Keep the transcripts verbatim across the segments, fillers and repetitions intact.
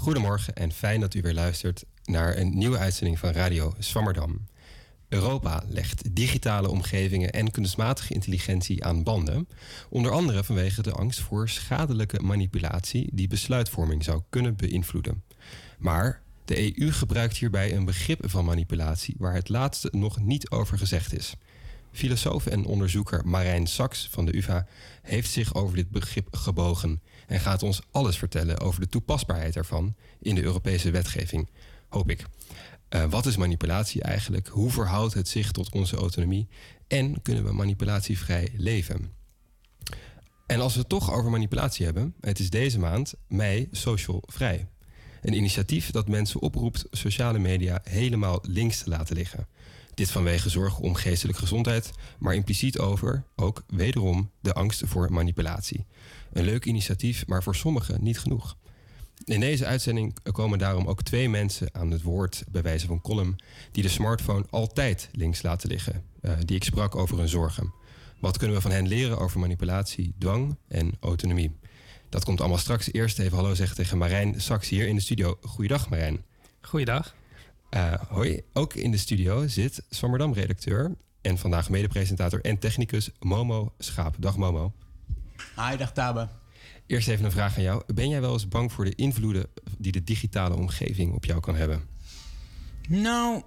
Goedemorgen en fijn dat u weer luistert naar een nieuwe uitzending van Radio Zwammerdam. Europa legt digitale omgevingen en kunstmatige intelligentie aan banden. Onder andere vanwege de angst voor schadelijke manipulatie die besluitvorming zou kunnen beïnvloeden. Maar de E U gebruikt hierbij een begrip van manipulatie waar het laatste nog niet over gezegd is. Filosoof en onderzoeker Marijn Saks van de U vA heeft zich over dit begrip gebogen en gaat ons alles vertellen over de toepasbaarheid ervan in de Europese wetgeving, hoop ik. Uh, wat is manipulatie eigenlijk? Hoe verhoudt het zich tot onze autonomie? En kunnen we manipulatievrij leven? En als we het toch over manipulatie hebben, het is deze maand mei Social Vrij. Een initiatief dat mensen oproept sociale media helemaal links te laten liggen. Dit vanwege zorg om geestelijke gezondheid, maar impliciet over ook wederom de angst voor manipulatie. Een leuk initiatief, maar voor sommigen niet genoeg. In deze uitzending komen daarom ook twee mensen aan het woord, bij wijze van column, die de smartphone altijd links laten liggen, uh, die ik sprak over hun zorgen. Wat kunnen we van hen leren over manipulatie, dwang en autonomie? Dat komt allemaal straks. Eerst even hallo zeggen tegen Marijn Saks hier in de studio. Goeiedag Marijn. Goeiedag. Uh, hoi, ook in de studio zit Zwammerdam-redacteur en vandaag medepresentator en technicus Momo Schaap. Dag Momo. Hi, dag Tabe. Eerst even een vraag aan jou. Ben jij wel eens bang voor de invloeden die de digitale omgeving op jou kan hebben? Nou,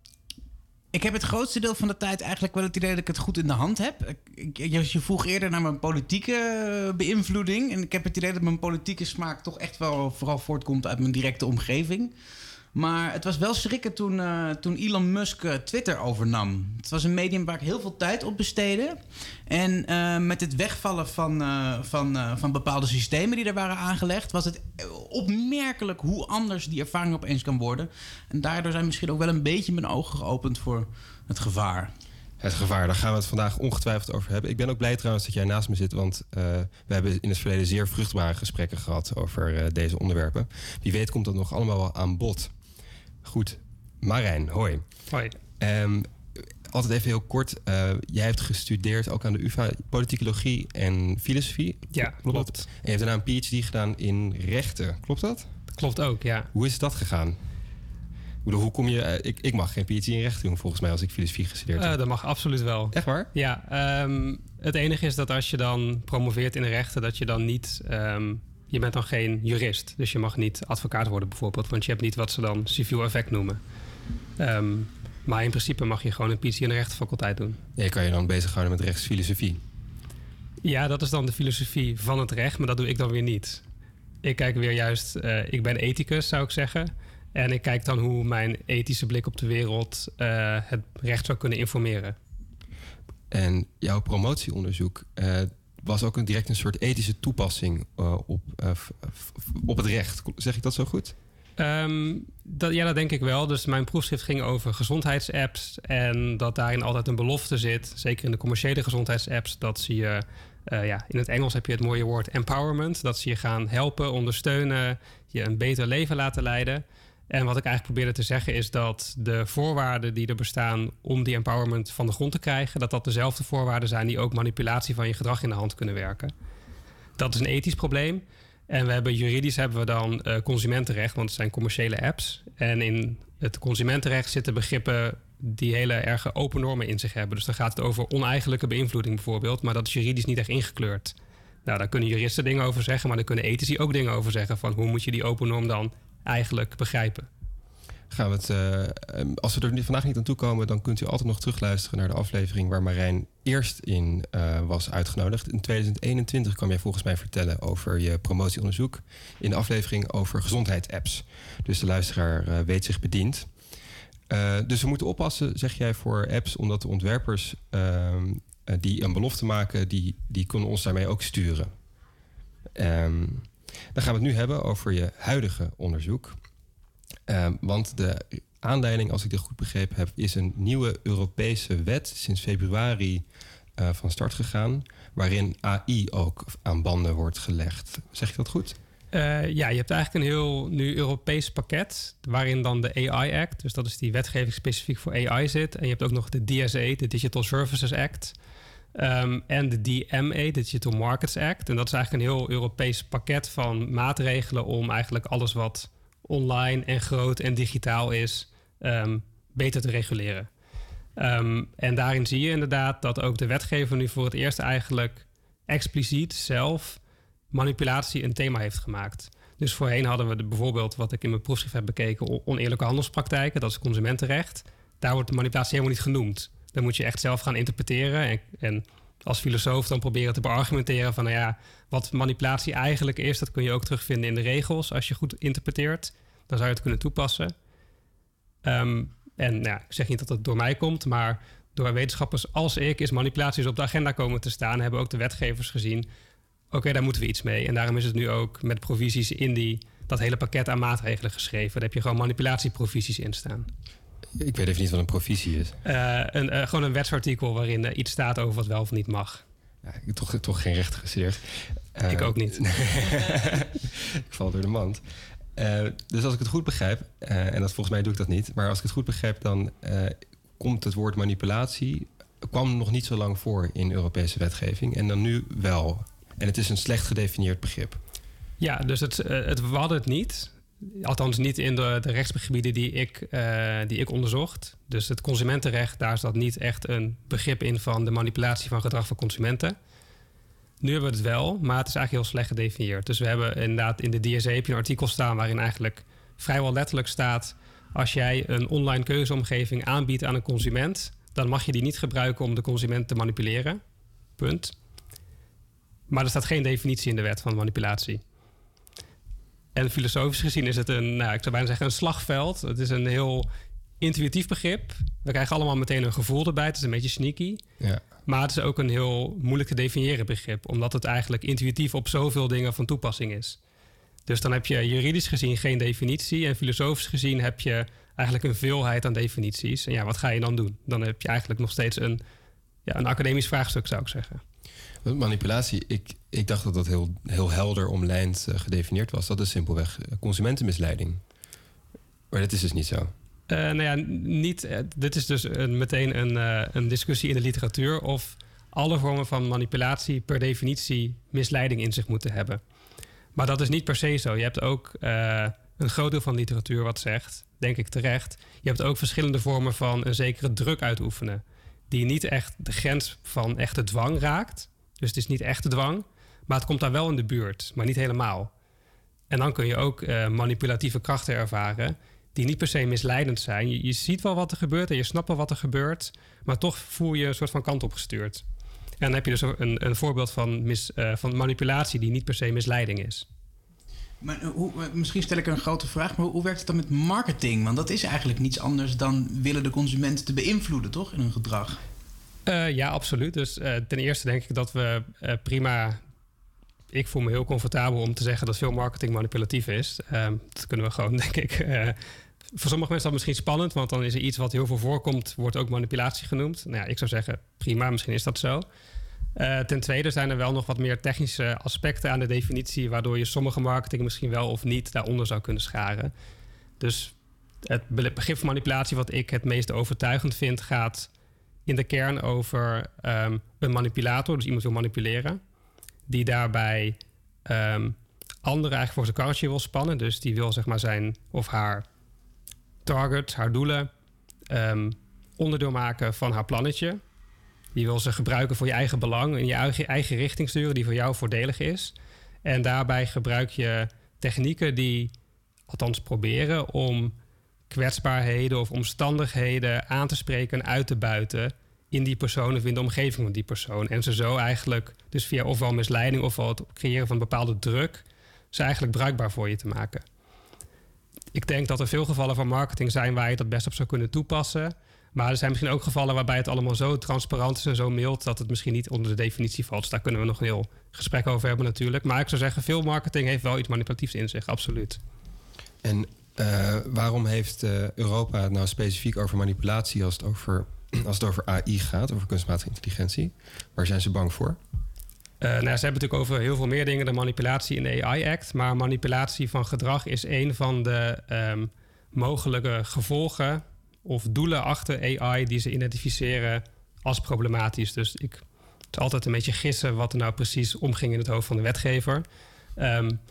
ik heb het grootste deel van de tijd eigenlijk wel het idee dat ik het goed in de hand heb. Ik, ik, je vroeg eerder naar mijn politieke beïnvloeding. En ik heb het idee dat mijn politieke smaak toch echt wel vooral voortkomt uit mijn directe omgeving. Maar het was wel schrikken toen, uh, toen Elon Musk uh, Twitter overnam. Het was een medium waar ik heel veel tijd op besteedde. En uh, met het wegvallen van, uh, van, uh, van bepaalde systemen die er waren aangelegd, was het opmerkelijk hoe anders die ervaring opeens kan worden. En daardoor zijn misschien ook wel een beetje mijn ogen geopend voor het gevaar. Het gevaar, daar gaan we het vandaag ongetwijfeld over hebben. Ik ben ook blij trouwens dat jij naast me zit, want uh, we hebben in het verleden zeer vruchtbare gesprekken gehad over uh, deze onderwerpen. Wie weet komt dat nog allemaal wel aan bod. Goed, Marijn, hoi. Hoi. Um, altijd even heel kort. Uh, jij hebt gestudeerd ook aan de U vA politicologie en filosofie. Ja, klopt. klopt. En je hebt daarna een P H D gedaan in rechten. Klopt dat? Klopt ook, ja. Hoe is dat gegaan? Ik bedoel, hoe kom je... Uh, ik, ik mag geen P H D in rechten doen volgens mij als ik filosofie gestudeerd heb. Uh, dat mag absoluut wel. Echt waar? Ja. Um, het enige is dat als je dan promoveert in de rechten, dat je dan niet... Um, je bent dan geen jurist, dus je mag niet advocaat worden bijvoorbeeld, want je hebt niet wat ze dan civiel effect noemen. Um, maar in principe mag je gewoon een P H D in de rechtenfaculteit doen. Ja, je kan je dan bezighouden met rechtsfilosofie. Ja, dat is dan de filosofie van het recht, maar dat doe ik dan weer niet. Ik kijk weer juist, uh, ik ben ethicus zou ik zeggen. En ik kijk dan hoe mijn ethische blik op de wereld uh, het recht zou kunnen informeren. En jouw promotieonderzoek uh, was ook een direct een soort ethische toepassing uh, op, uh, f- f- op het recht. Zeg ik dat zo goed? Um, dat, ja, dat denk ik wel. Dus mijn proefschrift ging over gezondheidsapps. En dat daarin altijd een belofte zit, zeker in de commerciële gezondheidsapps, dat ze je, uh, ja, in het Engels heb je het mooie woord empowerment, dat ze je gaan helpen, ondersteunen, je een beter leven laten leiden. En wat ik eigenlijk probeerde te zeggen is dat de voorwaarden die er bestaan om die empowerment van de grond te krijgen, dat dat dezelfde voorwaarden zijn die ook manipulatie van je gedrag in de hand kunnen werken. Dat is een ethisch probleem. En we hebben juridisch hebben we dan uh, consumentenrecht, want het zijn commerciële apps. En in het consumentenrecht zitten begrippen die hele erge open normen in zich hebben. Dus dan gaat het over oneigenlijke beïnvloeding bijvoorbeeld, maar dat is juridisch niet echt ingekleurd. Nou, daar kunnen juristen dingen over zeggen, maar daar kunnen ethici ook dingen over zeggen van hoe moet je die open norm dan eigenlijk begrijpen. Gaan we het, uh, als we er vandaag niet aan toe komen, dan kunt u altijd nog terugluisteren naar de aflevering waar Marijn eerst in uh, was uitgenodigd. In tweeduizend eenentwintig kwam jij volgens mij vertellen over je promotieonderzoek in de aflevering over gezondheidsapps. Dus de luisteraar uh, weet zich bediend. Uh, dus we moeten oppassen, zeg jij, voor apps, omdat de ontwerpers uh, die een belofte maken, die, die kunnen ons daarmee ook sturen. Um, dan gaan we het nu hebben over je huidige onderzoek. Uh, want de aanleiding, als ik dit goed begrepen heb, is een nieuwe Europese wet sinds februari uh, van start gegaan, waarin A I ook aan banden wordt gelegd. Zeg ik dat goed? Uh, ja, je hebt eigenlijk een heel nu Europees pakket, waarin dan de A I Act, dus dat is die wetgeving specifiek voor A I zit. En je hebt ook nog de D S A, de Digital Services Act. Um, en de D M A, de Digital Markets Act. En dat is eigenlijk een heel Europees pakket van maatregelen om eigenlijk alles wat online en groot en digitaal is, um, beter te reguleren. Um, en daarin zie je inderdaad dat ook de wetgever nu voor het eerst eigenlijk expliciet zelf manipulatie een thema heeft gemaakt. Dus voorheen hadden we de, bijvoorbeeld, wat ik in mijn proefschrift heb bekeken, oneerlijke handelspraktijken, dat is consumentenrecht. Daar wordt de manipulatie helemaal niet genoemd. Dan moet je echt zelf gaan interpreteren en, en als filosoof dan proberen te beargumenteren van, nou ja, wat manipulatie eigenlijk is, dat kun je ook terugvinden in de regels. Als je goed interpreteert, dan zou je het kunnen toepassen. Um, en nou ja, ik zeg niet dat het door mij komt, maar door wetenschappers als ik is manipulaties op de agenda komen te staan, hebben ook de wetgevers gezien, oké, okay, daar moeten we iets mee. En daarom is het nu ook met provisies in die, dat hele pakket aan maatregelen geschreven. Daar heb je gewoon manipulatieprovisies in staan. Ik weet even niet wat een provisie is. Uh, een, uh, gewoon een wetsartikel waarin uh, iets staat over wat wel of niet mag. Ja, ik heb toch, toch geen recht gestudeerd. Uh, ik ook niet. Ik val door de mand. Uh, dus als ik het goed begrijp, uh, en dat volgens mij doe ik dat niet, maar als ik het goed begrijp, dan uh, komt het woord manipulatie, kwam nog niet zo lang voor in Europese wetgeving en dan nu wel. En het is een slecht gedefinieerd begrip. Ja, dus het, uh, het, we hadden het niet. Althans niet in de, de rechtsgebieden die ik, uh, die ik onderzocht. Dus het consumentenrecht, daar zat niet echt een begrip in van de manipulatie van gedrag van consumenten. Nu hebben we het wel, maar het is eigenlijk heel slecht gedefinieerd. Dus we hebben inderdaad in de D S E heb je een artikel staan waarin eigenlijk vrijwel letterlijk staat, als jij een online keuzeomgeving aanbiedt aan een consument, dan mag je die niet gebruiken om de consument te manipuleren. Punt. Maar er staat geen definitie in de wet van manipulatie. En filosofisch gezien is het een, nou, ik zou bijna zeggen, een slagveld. Het is een heel intuïtief begrip. We krijgen allemaal meteen een gevoel erbij. Het is een beetje sneaky. Ja. Maar het is ook een heel moeilijk te definiëren begrip, omdat het eigenlijk intuïtief op zoveel dingen van toepassing is. Dus dan heb je juridisch gezien geen definitie en filosofisch gezien heb je eigenlijk een veelheid aan definities. En ja, wat ga je dan doen? Dan heb je eigenlijk nog steeds een, ja, een academisch vraagstuk, zou ik zeggen. Manipulatie, ik, ik dacht dat dat heel, heel helder omlijnd uh, gedefinieerd was. Dat is simpelweg consumentenmisleiding. Maar dat is dus niet zo. Uh, nou ja, niet, uh, dit is dus een, meteen een, uh, een discussie in de literatuur of alle vormen van manipulatie per definitie misleiding in zich moeten hebben. Maar dat is niet per se zo. Je hebt ook uh, een groot deel van de literatuur wat zegt, denk ik terecht, je hebt ook verschillende vormen van een zekere druk uitoefenen, die niet echt de grens van echte dwang raakt. Dus het is niet echte dwang, maar het komt daar wel in de buurt, maar niet helemaal. En dan kun je ook uh, manipulatieve krachten ervaren die niet per se misleidend zijn. Je, je ziet wel wat er gebeurt en je snapt wel wat er gebeurt, maar toch voel je een soort van kant opgestuurd. En dan heb je dus een, een voorbeeld van, mis, uh, van manipulatie die niet per se misleiding is. Maar hoe, misschien stel ik een grote vraag, maar hoe werkt het dan met marketing? Want dat is eigenlijk niets anders dan willen de consumenten te beïnvloeden, toch, in hun gedrag? Uh, ja, absoluut. Dus uh, ten eerste denk ik dat we uh, prima... Ik voel me heel comfortabel om te zeggen dat veel marketing manipulatief is. Uh, dat kunnen we gewoon, denk ik... Uh, voor sommige mensen is dat misschien spannend, want dan is er iets wat heel veel voorkomt, wordt ook manipulatie genoemd. Nou ja, ik zou zeggen, prima, misschien is dat zo. Uh, ten tweede zijn er wel nog wat meer technische aspecten aan de definitie, waardoor je sommige marketing misschien wel of niet daaronder zou kunnen scharen. Dus het begrip van manipulatie, wat ik het meest overtuigend vind, gaat in de kern over um, een manipulator, dus iemand wil manipuleren, die daarbij um, anderen eigenlijk voor zijn karretje wil spannen. Dus die wil zeg maar zijn of haar target, haar doelen, um, onderdeel maken van haar plannetje. Die wil ze gebruiken voor je eigen belang, in je eigen, eigen richting sturen die voor jou voordelig is. En daarbij gebruik je technieken die, althans proberen, om kwetsbaarheden of omstandigheden aan te spreken en uit te buiten in die persoon of in de omgeving van die persoon. En ze zo eigenlijk, dus via ofwel misleiding ofwel het creëren van een bepaalde druk, ze eigenlijk bruikbaar voor je te maken. Ik denk dat er veel gevallen van marketing zijn waar je dat best op zou kunnen toepassen. Maar er zijn misschien ook gevallen waarbij het allemaal zo transparant is en zo mild dat het misschien niet onder de definitie valt. Dus daar kunnen we nog een heel gesprek over hebben natuurlijk. Maar ik zou zeggen, veel marketing heeft wel iets manipulatiefs in zich, absoluut. En uh, waarom heeft uh, Europa het nou specifiek over manipulatie als het over, als het over A I gaat, over kunstmatige intelligentie? Waar zijn ze bang voor? Uh, nou, ze hebben natuurlijk over heel veel meer dingen dan manipulatie in de A I-act. Maar manipulatie van gedrag is een van de um, mogelijke gevolgen of doelen achter A I die ze identificeren als problematisch. Dus ik, het is altijd een beetje gissen wat er nou precies omging in het hoofd van de wetgever. Um,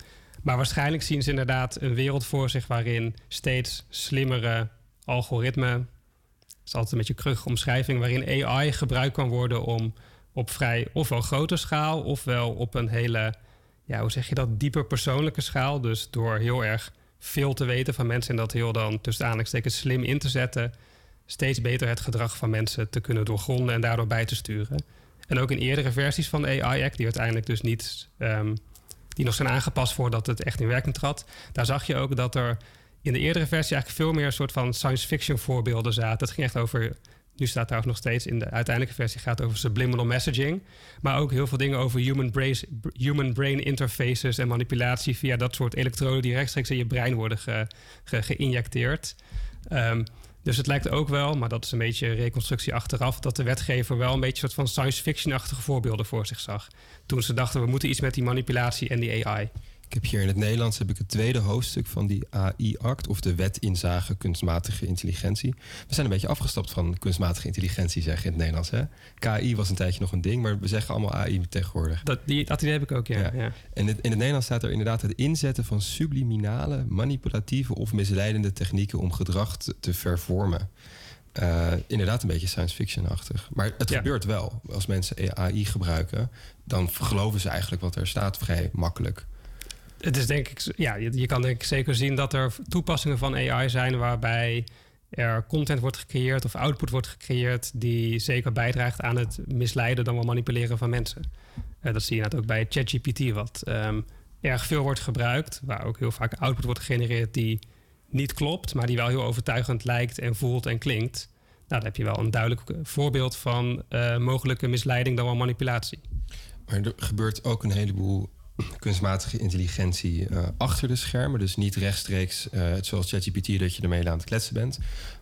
Maar waarschijnlijk zien ze inderdaad een wereld voor zich waarin steeds slimmere algoritmen, dat is altijd een beetje een krugige omschrijving, waarin A I gebruikt kan worden om op vrij ofwel grote schaal ofwel op een hele, ja, hoe zeg je dat, dieper persoonlijke schaal. Dus door heel erg veel te weten van mensen en dat heel dan tussen aanhalingstekens slim in te zetten, steeds beter het gedrag van mensen te kunnen doorgronden en daardoor bij te sturen. En ook in eerdere versies van de A I-act, die uiteindelijk dus niet, um, die nog zijn aangepast voordat het echt in werking trad, daar zag je ook dat er in de eerdere versie eigenlijk veel meer een soort van science fiction voorbeelden zaten. Het ging echt over, nu staat trouwens nog steeds in de uiteindelijke versie, gaat over subliminal messaging. Maar ook heel veel dingen over human brain, human brain interfaces en manipulatie via dat soort elektroden die rechtstreeks in je brein worden ge, ge, geïnjecteerd. Um, dus het lijkt ook wel, maar dat is een beetje reconstructie achteraf, dat de wetgever wel een beetje een soort van science fiction-achtige voorbeelden voor zich zag. Toen ze dachten, we moeten iets met die manipulatie en die A I. Ik heb hier in het Nederlands heb ik het tweede hoofdstuk van die A I-act, of de wet inzage kunstmatige intelligentie. We zijn een beetje afgestapt van kunstmatige intelligentie, zeg je in het Nederlands. Hè? K I was een tijdje nog een ding, maar we zeggen allemaal A I tegenwoordig. Dat, die, dat idee heb ik ook, ja. ja. ja. En het, in het Nederlands staat er inderdaad het inzetten van subliminale, manipulatieve of misleidende technieken om gedrag te, te vervormen. Uh, inderdaad een beetje science fiction-achtig. Maar het ja. gebeurt wel. Als mensen A I gebruiken, dan geloven ze eigenlijk wat er staat vrij makkelijk. Het is denk ik, ja, je, je kan denk ik zeker zien dat er toepassingen van A I zijn waarbij er content wordt gecreëerd of output wordt gecreëerd die zeker bijdraagt aan het misleiden dan wel manipuleren van mensen. Uh, dat zie je net ook bij ChatGPT, wat um, erg veel wordt gebruikt, waar ook heel vaak output wordt gegenereerd die niet klopt, maar die wel heel overtuigend lijkt en voelt en klinkt. Nou, dan heb je wel een duidelijk voorbeeld van uh, mogelijke misleiding dan wel manipulatie. Maar er gebeurt ook een heleboel kunstmatige intelligentie uh, achter de schermen. Dus niet rechtstreeks, uh, zoals ChatGPT, dat je ermee aan het kletsen bent.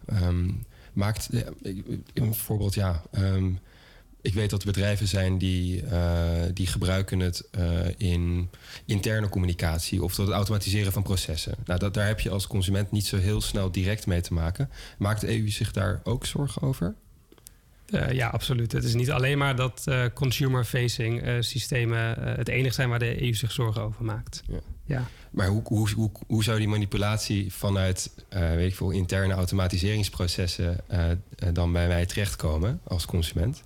Um, maakt, uh, een voorbeeld, ja... Um, ik weet dat er bedrijven zijn die, uh, die gebruiken het uh, in interne communicatie of tot het automatiseren van processen. Nou, dat, daar heb je als consument niet zo heel snel direct mee te maken. Maakt de E U zich daar ook zorgen over? Uh, ja, absoluut. Het is niet alleen maar dat uh, consumer-facing uh, systemen uh, het enige zijn waar de E U zich zorgen over maakt. Ja. Ja. Maar hoe, hoe, hoe, hoe zou die manipulatie vanuit uh, weet ik veel, interne automatiseringsprocessen uh, uh, dan bij mij terechtkomen als consument?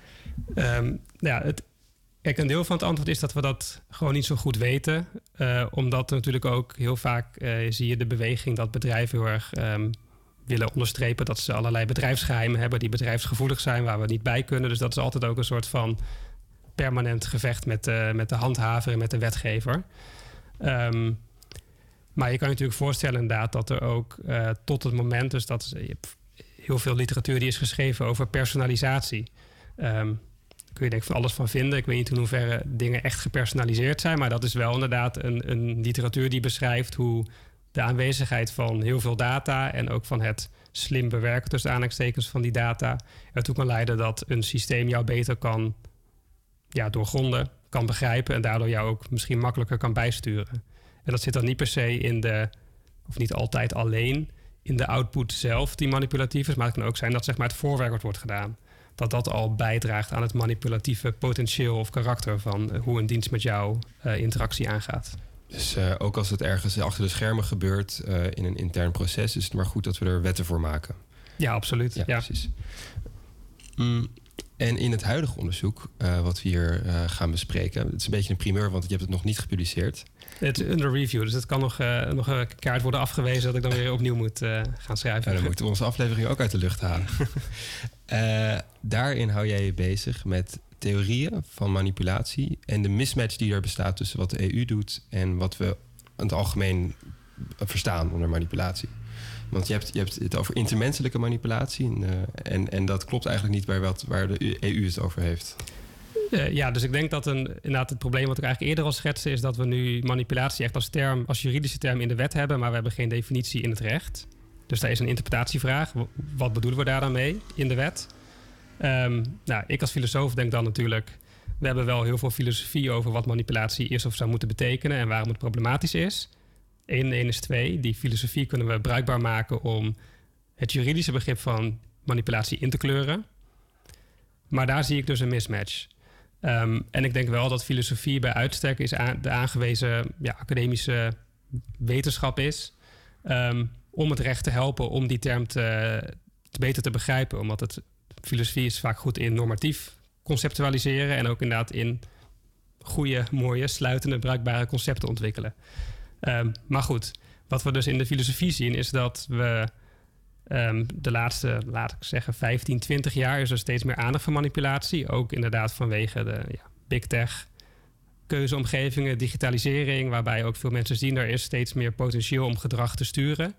Um, ja, het, kijk, een deel van het antwoord is dat we dat gewoon niet zo goed weten. Uh, omdat natuurlijk ook heel vaak uh, zie je de beweging dat bedrijven heel erg um, willen onderstrepen dat ze allerlei bedrijfsgeheimen hebben die bedrijfsgevoelig zijn, waar we niet bij kunnen. Dus dat is altijd ook een soort van permanent gevecht met, uh, met de handhaver en met de wetgever. Um, maar je kan je natuurlijk voorstellen inderdaad dat er ook uh, tot het moment, dus dat is, je hebt heel veel literatuur die is geschreven over personalisatie. Um, kun je denk ik van alles van vinden. Ik weet niet in hoeverre dingen echt gepersonaliseerd zijn, maar dat is wel inderdaad een, een literatuur die beschrijft hoe de aanwezigheid van heel veel data en ook van het slim bewerken tussen aanhalingstekens van die data ertoe kan leiden dat een systeem jou beter kan ja, doorgronden, kan begrijpen en daardoor jou ook misschien makkelijker kan bijsturen. En dat zit dan niet per se in de, of niet altijd alleen in de output zelf die manipulatief is, maar het kan ook zijn dat zeg maar het voorwerk wat wordt gedaan, dat dat al bijdraagt aan het manipulatieve potentieel of karakter van uh, hoe een dienst met jouw uh, interactie aangaat. Dus uh, ook als het ergens achter de schermen gebeurt uh, in een intern proces, is het maar goed dat we er wetten voor maken. Ja, absoluut. Ja, ja. precies. Mm, en in het huidige onderzoek, uh, wat we hier uh, gaan bespreken, het is een beetje een primeur, want je hebt het nog niet gepubliceerd. Het is under review, dus het kan nog, uh, nog een kaart worden afgewezen dat ik dan weer opnieuw moet uh, gaan schrijven. Ja, dan moeten we onze aflevering ook uit de lucht halen. uh, daarin hou jij je bezig met theorieën van manipulatie en de mismatch die er bestaat tussen wat de E U doet en wat we in het algemeen verstaan onder manipulatie. Want je hebt, je hebt het over intermenselijke manipulatie en, uh, en, en dat klopt eigenlijk niet bij wat, waar de E U het over heeft. Uh, ja, dus ik denk dat een, inderdaad het probleem wat ik eigenlijk eerder al schetste is dat we nu manipulatie echt als term, als juridische term in de wet hebben, maar we hebben geen definitie in het recht. Dus daar is een interpretatievraag. Wat bedoelen we daar dan mee in de wet? Um, nou, ik als filosoof denk dan natuurlijk, we hebben wel heel veel filosofie over wat manipulatie is of zou moeten betekenen en waarom het problematisch is. één en één is twee. Die filosofie kunnen we bruikbaar maken om het juridische begrip van manipulatie in te kleuren. Maar daar zie ik dus een mismatch. Um, en ik denk wel dat filosofie bij uitstek is aan, de aangewezen ja, academische wetenschap is. Um, om het recht te helpen om die term te, te beter te begrijpen. Omdat het, filosofie is vaak goed in normatief conceptualiseren. En ook inderdaad in goede, mooie, sluitende, bruikbare concepten ontwikkelen. Um, maar goed, wat we dus in de filosofie zien is dat we um, de laatste, laat ik zeggen, vijftien, twintig jaar is er steeds meer aandacht voor manipulatie. Ook inderdaad vanwege de ja, big tech, keuzeomgevingen, digitalisering, waarbij ook veel mensen zien er is steeds meer potentieel om gedrag te sturen.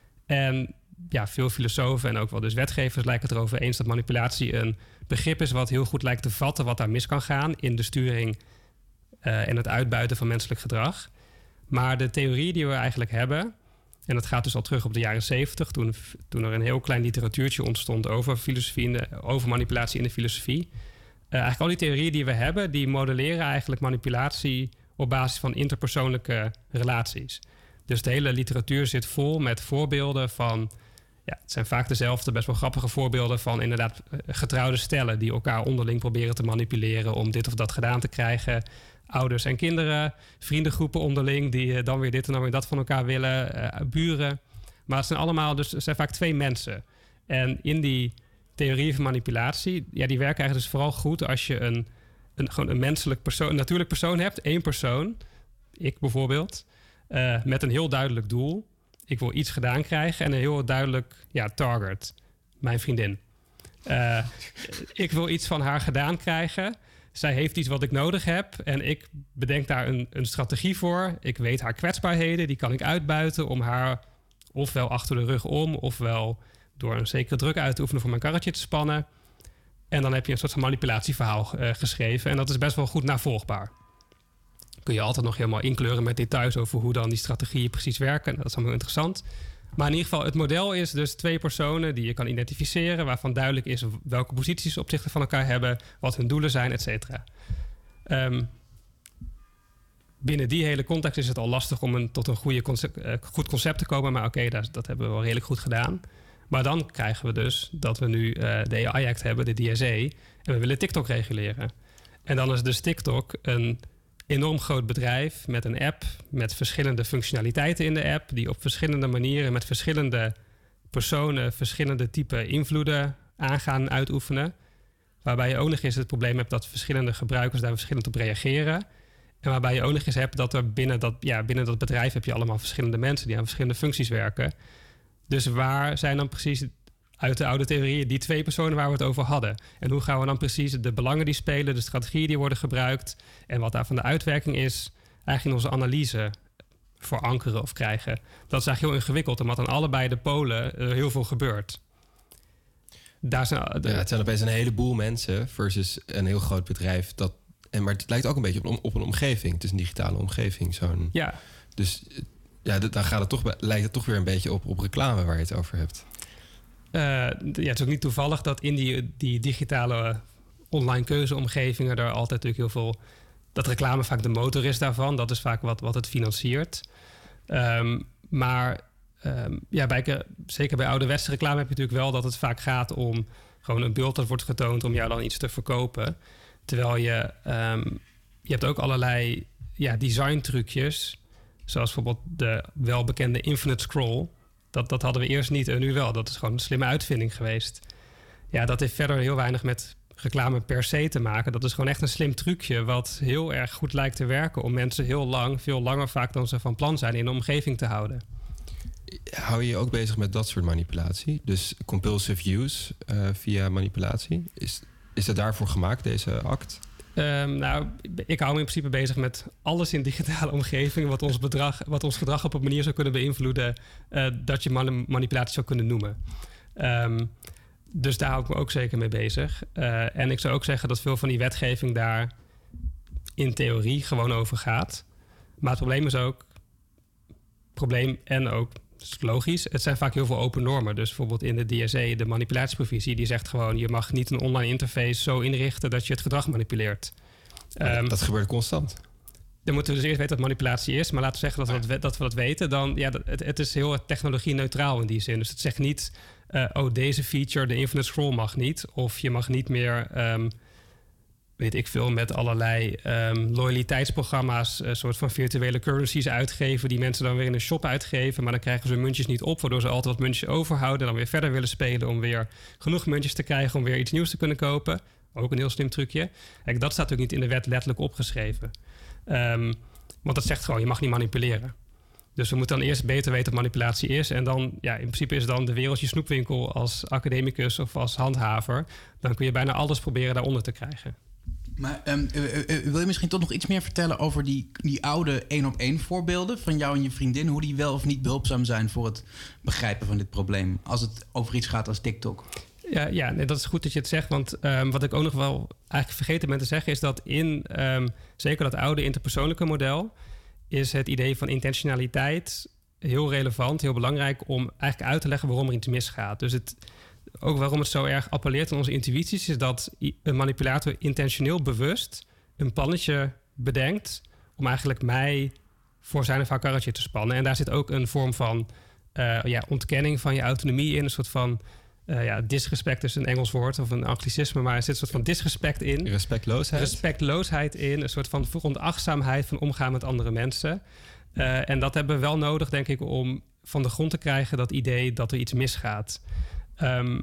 En ja, veel filosofen en ook wel dus wetgevers lijken het erover eens dat manipulatie een begrip is wat heel goed lijkt te vatten wat daar mis kan gaan in de sturing uh, en het uitbuiten van menselijk gedrag. Maar de theorie die we eigenlijk hebben, en dat gaat dus al terug op de jaren zeventig, toen, toen er een heel klein literatuurtje ontstond over filosofie, in de, over manipulatie in de filosofie. Uh, eigenlijk al die theorieën die we hebben, die modelleren eigenlijk manipulatie op basis van interpersoonlijke relaties. Dus de hele literatuur zit vol met voorbeelden van, ja, het zijn vaak dezelfde best wel grappige voorbeelden van inderdaad getrouwde stellen die elkaar onderling proberen te manipuleren om dit of dat gedaan te krijgen. Ouders en kinderen, vriendengroepen onderling die dan weer dit en dan weer dat van elkaar willen, uh, buren. Maar het zijn allemaal, dus het zijn vaak twee mensen. En in die theorie van manipulatie, ja, die werken eigenlijk dus vooral goed als je een, een, gewoon een menselijk persoon, een natuurlijk persoon hebt, één persoon, ik bijvoorbeeld, uh, met een heel duidelijk doel. Ik wil iets gedaan krijgen en een heel duidelijk ja, target, mijn vriendin. Uh, ik wil iets van haar gedaan krijgen. Zij heeft iets wat ik nodig heb en ik bedenk daar een, een strategie voor. Ik weet haar kwetsbaarheden, die kan ik uitbuiten om haar ofwel achter de rug om, ofwel door een zekere druk uit te oefenen voor mijn karretje te spannen. En dan heb je een soort van manipulatieverhaal uh, geschreven. En dat is best wel goed navolgbaar. Kun je altijd nog helemaal inkleuren met details over hoe dan die strategieën precies werken. Dat is allemaal interessant. Maar in ieder geval, het model is dus twee personen die je kan identificeren, waarvan duidelijk is welke posities ze opzichte van elkaar hebben, wat hun doelen zijn, et cetera. Um, binnen die hele context is het al lastig om een, tot een goede concept, uh, goed concept te komen. Maar oké, okay, dat, dat hebben we wel redelijk goed gedaan. Maar dan krijgen we dus dat we nu uh, de A I-act hebben, de D S A, en we willen TikTok reguleren. En dan is dus TikTok een enorm groot bedrijf met een app, met verschillende functionaliteiten in de app, die op verschillende manieren met verschillende personen verschillende type invloeden aangaan en uitoefenen. Waarbij je ook nog eens het probleem hebt dat verschillende gebruikers daar verschillend op reageren. En waarbij je ook nog eens hebt dat er binnen dat, ja, binnen dat bedrijf heb je allemaal verschillende mensen die aan verschillende functies werken. Dus waar zijn dan precies uit de oude theorieën die twee personen waar we het over hadden? En hoe gaan we dan precies de belangen die spelen, de strategieën die worden gebruikt en wat daarvan de uitwerking is, eigenlijk in onze analyse verankeren of krijgen? Dat is eigenlijk heel ingewikkeld, omdat aan allebei de polen uh, heel veel gebeurt. Daar zijn, de... ja, het zijn opeens een heleboel mensen versus een heel groot bedrijf. Dat, en, maar het lijkt ook een beetje op, op een omgeving. Het is een digitale omgeving. Zo'n, ja. Dus ja, dan gaat het toch, lijkt het toch weer een beetje op, op reclame waar je het over hebt. Uh, ja, het is ook niet toevallig dat in die, die digitale online keuzeomgevingen er altijd natuurlijk heel veel, dat reclame vaak de motor is daarvan. Dat is vaak wat, wat het financiert. Um, maar um, ja, bij, zeker bij ouderwetse reclame heb je natuurlijk wel dat het vaak gaat om gewoon een beeld dat wordt getoond om jou dan iets te verkopen. Terwijl je, um, je hebt ook allerlei ja, design trucjes, zoals bijvoorbeeld de welbekende infinite scroll. Dat, dat hadden we eerst niet en nu wel. Dat is gewoon een slimme uitvinding geweest. Ja, dat heeft verder heel weinig met reclame per se te maken. Dat is gewoon echt een slim trucje wat heel erg goed lijkt te werken om mensen heel lang, veel langer vaak dan ze van plan zijn, in de omgeving te houden. Hou je je ook bezig met dat soort manipulatie? Dus compulsive use uh, via manipulatie? Is, is het daarvoor gemaakt, deze act? Um, nou, ik hou me in principe bezig met alles in digitale omgeving wat ons, bedrag, wat ons gedrag op een manier zou kunnen beïnvloeden uh, dat je man- manipulatie zou kunnen noemen. Um, dus daar hou ik me ook zeker mee bezig. Uh, en ik zou ook zeggen dat veel van die wetgeving daar in theorie gewoon over gaat. Maar het probleem is ook, probleem en ook, dat is logisch, het zijn vaak heel veel open normen. Dus bijvoorbeeld in de D S A, de manipulatieprovisie, die zegt gewoon, je mag niet een online interface zo inrichten dat je het gedrag manipuleert. Ja, um, dat gebeurt constant. Dan moeten we dus eerst weten wat manipulatie is. Maar laten we zeggen dat we dat, dat, we dat weten. Dan, ja, het, het is heel technologie-neutraal in die zin. Dus het zegt niet, uh, oh, deze feature, de infinite scroll mag niet. Of je mag niet meer, um, weet ik veel, met allerlei um, loyaliteitsprogramma's, een soort van virtuele currencies uitgeven, die mensen dan weer in een shop uitgeven, maar dan krijgen ze hun muntjes niet op, waardoor ze altijd wat muntjes overhouden en dan weer verder willen spelen om weer genoeg muntjes te krijgen om weer iets nieuws te kunnen kopen. Ook een heel slim trucje. Kijk, dat staat ook niet in de wet letterlijk opgeschreven. Um, want dat zegt gewoon, je mag niet manipuleren. Dus we moeten dan eerst beter weten wat manipulatie is. En dan, ja, in principe is dan de wereld je snoepwinkel als academicus of als handhaver. Dan kun je bijna alles proberen daaronder te krijgen. Maar um, uh, uh, wil je misschien toch nog iets meer vertellen over die, die oude één-op-één voorbeelden van jou en je vriendin? Hoe die wel of niet behulpzaam zijn voor het begrijpen van dit probleem als het over iets gaat als TikTok? Ja, ja nee, dat is goed dat je het zegt. Want um, wat ik ook nog wel eigenlijk vergeten ben te zeggen is dat in um, zeker dat oude interpersoonlijke model is het idee van intentionaliteit heel relevant, heel belangrijk om eigenlijk uit te leggen waarom er iets misgaat. Dus het, ook waarom het zo erg appelleert aan onze intuïties is dat een manipulator intentioneel bewust een plannetje bedenkt om eigenlijk mij voor zijn of haar karretje te spannen. En daar zit ook een vorm van uh, ja, ontkenning van je autonomie in, een soort van Uh, ja, disrespect is een Engels woord of een anglicisme, maar er zit een soort van disrespect in. Respectloosheid. Respectloosheid in, een soort van veronachtzaamheid van omgaan met andere mensen. Uh, en dat hebben we wel nodig, denk ik, om van de grond te krijgen dat idee dat er iets misgaat. Um,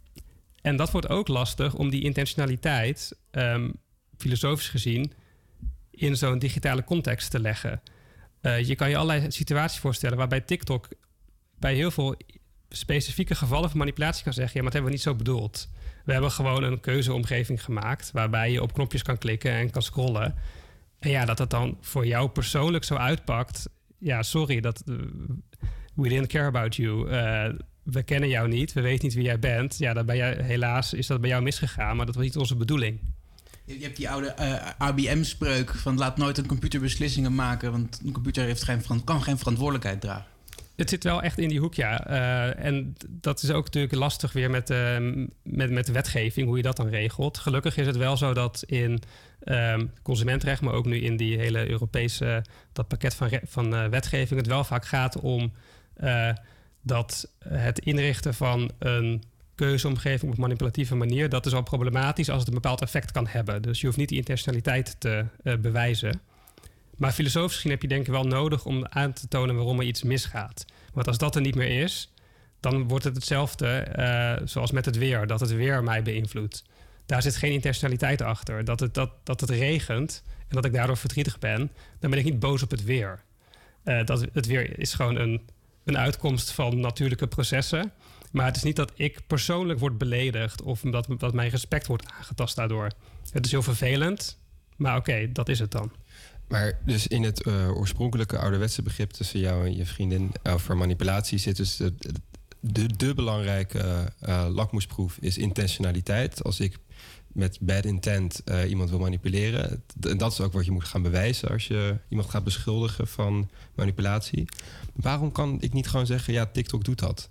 en dat wordt ook lastig om die intentionaliteit, um, filosofisch gezien, in zo'n digitale context te leggen. Uh, je kan je allerlei situaties voorstellen waarbij TikTok bij heel veel specifieke gevallen van manipulatie kan zeggen, ja, maar dat hebben we niet zo bedoeld. We hebben gewoon een keuzeomgeving gemaakt waarbij je op knopjes kan klikken en kan scrollen. En ja, dat het dan voor jou persoonlijk zo uitpakt. Ja, sorry, dat uh, we didn't care about you. Uh, we kennen jou niet, we weten niet wie jij bent. Ja, dat ben jij, helaas is dat bij jou misgegaan, maar dat was niet onze bedoeling. Je hebt die oude uh, I B M-spreuk van laat nooit een computer beslissingen maken, want een computer heeft geen, kan geen verantwoordelijkheid dragen. Het zit wel echt in die hoek, ja. Uh, en dat is ook natuurlijk lastig weer met, uh, met, met de wetgeving, hoe je dat dan regelt. Gelukkig is het wel zo dat in uh, consumentenrecht, maar ook nu in die hele Europese, dat pakket van, van uh, wetgeving, het wel vaak gaat om uh, dat het inrichten van een keuzeomgeving op een manipulatieve manier, dat is al problematisch als het een bepaald effect kan hebben. Dus je hoeft niet die intentionaliteit te uh, bewijzen. Maar filosofisch gezien heb je denk ik wel nodig om aan te tonen waarom er iets misgaat. Want als dat er niet meer is, dan wordt het hetzelfde uh, zoals met het weer. Dat het weer mij beïnvloedt. Daar zit geen intentionaliteit achter. Dat het, dat, dat het regent en dat ik daardoor verdrietig ben, dan ben ik niet boos op het weer. Uh, dat, het weer is gewoon een, een uitkomst van natuurlijke processen. Maar het is niet dat ik persoonlijk word beledigd of dat, dat mijn respect wordt aangetast daardoor. Het is heel vervelend, maar oké, okay, dat is het dan. Maar dus in het uh, oorspronkelijke ouderwetse begrip tussen jou en je vriendin over manipulatie zit dus de, de, de belangrijke uh, lakmoesproef is intentionaliteit. Als ik met bad intent uh, iemand wil manipuleren, en dat is ook wat je moet gaan bewijzen als je iemand gaat beschuldigen van manipulatie. Waarom kan ik niet gewoon zeggen, ja, TikTok doet dat?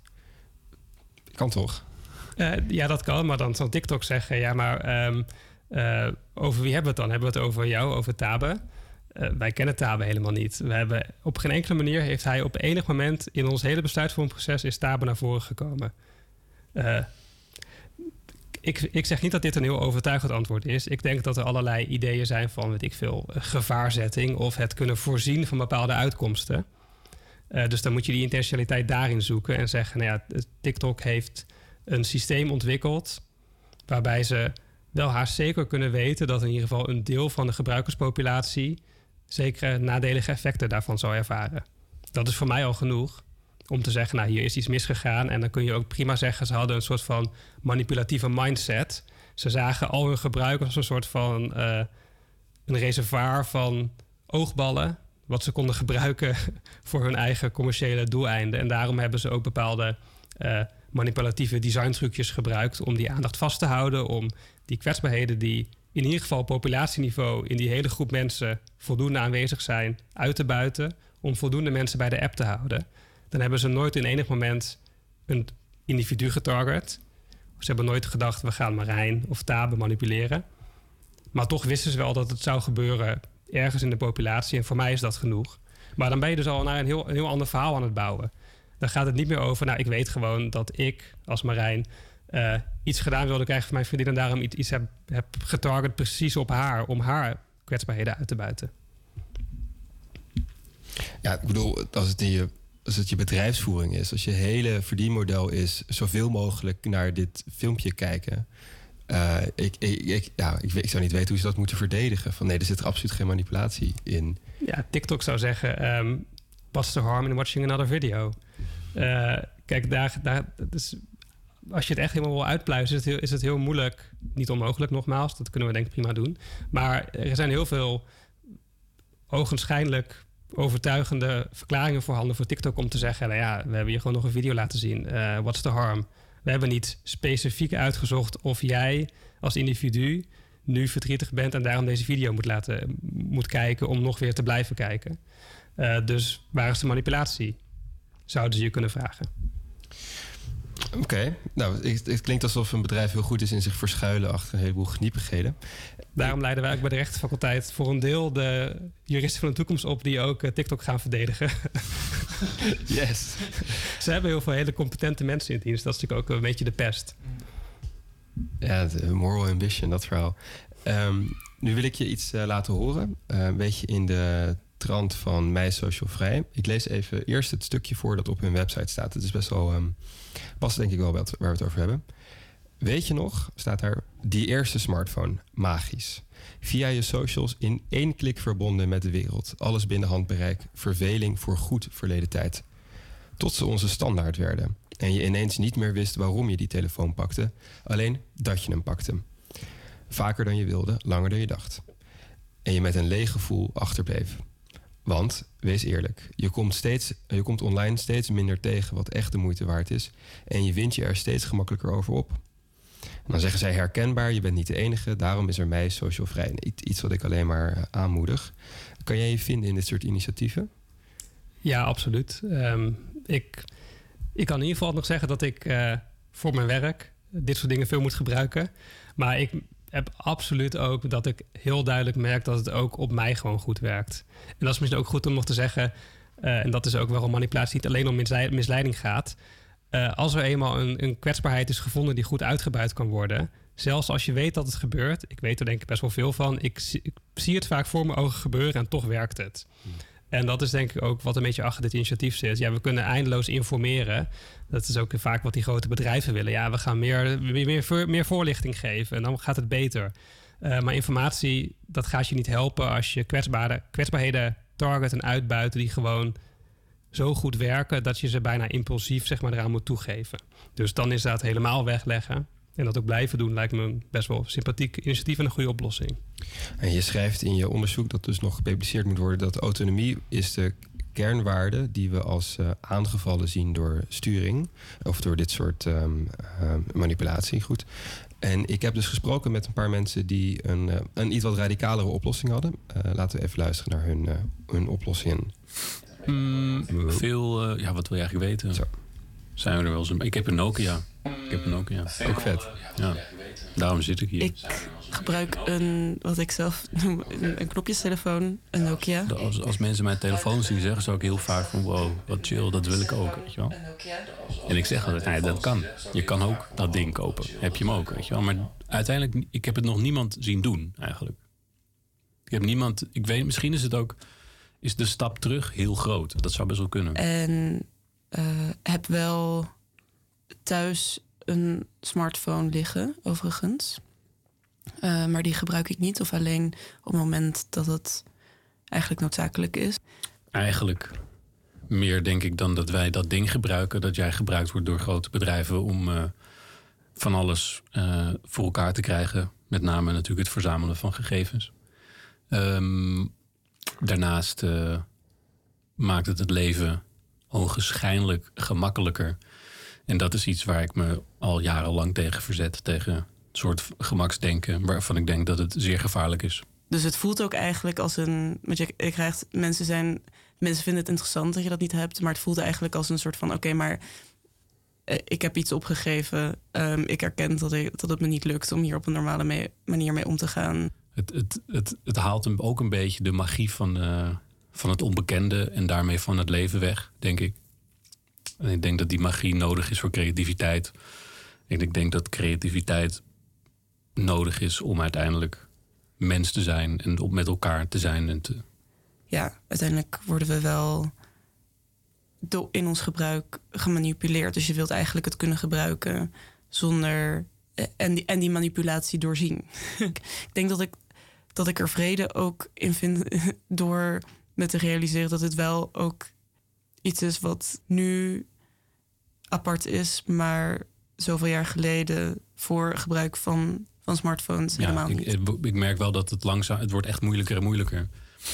Kan toch? Uh, ja, dat kan, maar dan zal TikTok zeggen, ja, maar um, uh, over wie hebben we het dan? Hebben we het over jou, over Tabe? Uh, wij kennen Tabe helemaal niet. We hebben, op geen enkele manier heeft hij op enig moment in ons hele besluitvormingsproces is Tabe naar voren gekomen. Uh, ik, ik zeg niet dat dit een heel overtuigend antwoord is. Ik denk dat er allerlei ideeën zijn van, weet ik veel, gevaarzetting of het kunnen voorzien van bepaalde uitkomsten. Uh, dus dan moet je die intentionaliteit daarin zoeken en zeggen, nou ja, TikTok heeft een systeem ontwikkeld waarbij ze wel haast zeker kunnen weten dat in ieder geval een deel van de gebruikerspopulatie zekere nadelige effecten daarvan zou ervaren. Dat is voor mij al genoeg om te zeggen, nou, hier is iets misgegaan. En dan kun je ook prima zeggen, ze hadden een soort van manipulatieve mindset. Ze zagen al hun gebruikers als een soort van uh, een reservoir van oogballen, wat ze konden gebruiken voor hun eigen commerciële doeleinden. En daarom hebben ze ook bepaalde uh, manipulatieve designtrucjes gebruikt om die aandacht vast te houden, om die kwetsbaarheden die in ieder geval op populatieniveau in die hele groep mensen voldoende aanwezig zijn, uit te buiten, om voldoende mensen bij de app te houden. Dan hebben ze nooit in enig moment een individu getarget. Ze hebben nooit gedacht, we gaan Marijn of Tabe manipuleren. Maar toch wisten ze wel dat het zou gebeuren ergens in de populatie. En voor mij is dat genoeg. Maar dan ben je dus al naar een heel, een heel ander verhaal aan het bouwen. Dan gaat het niet meer over, nou, ik weet gewoon dat ik als Marijn uh, iets gedaan wilde krijgen van mijn vriendin... en daarom iets, iets heb, heb getarget precies op haar... om haar kwetsbaarheden uit te buiten. Ja, ik bedoel, als het in je... Als het je bedrijfsvoering is, als je hele verdienmodel is... zoveel mogelijk naar dit filmpje kijken... Uh, ik, ik, ik, ja, ik, ik zou niet weten hoe ze dat moeten verdedigen. Van nee, er zit er absoluut geen manipulatie in. Ja, TikTok zou zeggen... Um, what's the harm in watching another video? Uh, kijk, daar, daar, dus als je het echt helemaal wil uitpluizen... Is het, heel, is het heel moeilijk. Niet onmogelijk, nogmaals. Dat kunnen we denk ik prima doen. Maar er zijn heel veel ogenschijnlijk... overtuigende verklaringen voorhanden voor TikTok om te zeggen... nou ja, we hebben je gewoon nog een video laten zien. Uh, what's the harm? We hebben niet specifiek uitgezocht of jij als individu nu verdrietig bent... en daarom deze video moet, laten, moet kijken om nog weer te blijven kijken. Uh, dus waar is de manipulatie? Zouden ze je kunnen vragen. Oké, okay. nou, het, het klinkt alsof een bedrijf heel goed is in zich verschuilen achter een heleboel gniepigheden. Daarom leiden wij ook bij de rechtenfaculteit voor een deel de juristen van de toekomst op die ook uh, TikTok gaan verdedigen. Yes. Ze hebben heel veel hele competente mensen in dienst. Dat is natuurlijk ook een beetje de pest. Ja, de moral ambition, dat verhaal. Um, nu wil ik je iets uh, laten horen. Uh, een beetje in de trant van Mij Social Vrij. Ik lees even eerst het stukje voor dat op hun website staat. Het is best wel... Um, past denk ik wel waar we het over hebben. Weet je nog, staat daar, die eerste smartphone, magisch. Via je socials in één klik verbonden met de wereld. Alles binnen handbereik, verveling voor goed verleden tijd. Tot ze onze standaard werden. En je ineens niet meer wist waarom je die telefoon pakte. Alleen dat je hem pakte. Vaker dan je wilde, langer dan je dacht. En je met een leeg gevoel achterbleef. Want, wees eerlijk, je komt, steeds, je komt online steeds minder tegen wat echt de moeite waard is. En je wint je er steeds gemakkelijker over op. En dan zeggen zij herkenbaar, je bent niet de enige. Daarom is er Mij Social Vrij. Iets wat ik alleen maar aanmoedig. Kan jij je vinden in dit soort initiatieven? Ja, absoluut. Um, ik, ik kan in ieder geval nog zeggen dat ik uh, voor mijn werk dit soort dingen veel moet gebruiken. Maar ik heb absoluut ook dat ik heel duidelijk merk dat het ook op mij gewoon goed werkt. En dat is misschien ook goed om nog te zeggen, uh, en dat is ook waarom manipulatie niet alleen om misleiding gaat. Uh, als er eenmaal een, een kwetsbaarheid is gevonden die goed uitgebuit kan worden, zelfs als je weet dat het gebeurt, ik weet er denk ik best wel veel van, ik, zie, ik zie het vaak voor mijn ogen gebeuren en toch werkt het. Hmm. En dat is denk ik ook wat een beetje achter dit initiatief zit. Ja, we kunnen eindeloos informeren. Dat is ook vaak wat die grote bedrijven willen. Ja, we gaan meer, meer, meer, meer voorlichting geven en dan gaat het beter. Uh, maar informatie, dat gaat je niet helpen als je kwetsbare, kwetsbaarheden target en uitbuiten die gewoon zo goed werken dat je ze bijna impulsief zeg maar, eraan moet toegeven. Dus dan is dat helemaal wegleggen. En dat ook blijven doen lijkt me een best wel sympathiek initiatief en een goede oplossing. En je schrijft in je onderzoek dat dus nog gepubliceerd moet worden dat autonomie is de kernwaarde die we als uh, aangevallen zien door sturing of door dit soort um, uh, manipulatie. Goed. En ik heb dus gesproken met een paar mensen die een, uh, een iets wat radicalere oplossing hadden. Uh, laten we even luisteren naar hun, uh, hun oplossing. Mm, veel, uh, ja, wat wil je eigenlijk weten? Zo. Zijn we er wel eens? Ik heb een Nokia. Ik heb een Nokia. Ook vet. Ja. Daarom zit ik hier. Ik gebruik een, wat ik zelf noem, een, een knopjestelefoon, een Nokia. Als, als mensen mijn telefoon zien zeggen, ze ook heel vaak van wow, wat chill, dat wil ik ook, weet je wel. En ik zeg altijd, nee, dat kan. Je kan ook dat ding kopen. Heb je hem ook, weet je wel. Maar uiteindelijk, ik heb het nog niemand zien doen, eigenlijk. Ik heb niemand, ik weet, misschien is het ook, is de stap terug heel groot. Dat zou best wel kunnen. En uh, heb wel thuis een smartphone liggen, overigens. Uh, maar die gebruik ik niet. Of alleen op het moment dat het eigenlijk noodzakelijk is. Eigenlijk meer denk ik dan dat wij dat ding gebruiken. Dat jij gebruikt wordt door grote bedrijven om uh, van alles uh, voor elkaar te krijgen. Met name natuurlijk het verzamelen van gegevens. Um, daarnaast uh, maakt het het leven ogenschijnlijk gemakkelijker. En dat is iets waar ik me al jarenlang tegen verzet. Tegen een soort gemaksdenken waarvan ik denk dat het zeer gevaarlijk is. Dus het voelt ook eigenlijk als een... Want je, je krijgt, mensen, zijn, mensen vinden het interessant dat je dat niet hebt. Maar het voelt eigenlijk als een soort van... Oké, okay, maar uh, ik heb iets opgegeven. Um, ik erken dat, ik, dat het me niet lukt om hier op een normale mee, manier mee om te gaan. Het, het, het, het haalt hem ook een beetje de magie van, uh, van het onbekende... en daarmee van het leven weg, denk ik. En ik denk dat die magie nodig is voor creativiteit. Ik, ik denk dat creativiteit nodig is om uiteindelijk mens te zijn en op met elkaar te zijn. En te... Ja, uiteindelijk worden we wel do- in ons gebruik gemanipuleerd. Dus je wilt eigenlijk het kunnen gebruiken zonder... En die, en die manipulatie doorzien. Ik denk dat ik, dat ik er vrede ook in vind door me te realiseren dat het wel ook iets is wat nu apart is, maar zoveel jaar geleden voor gebruik van, van smartphones Ja, helemaal ik, niet. ik merk wel dat het langzaam, het wordt echt moeilijker en moeilijker.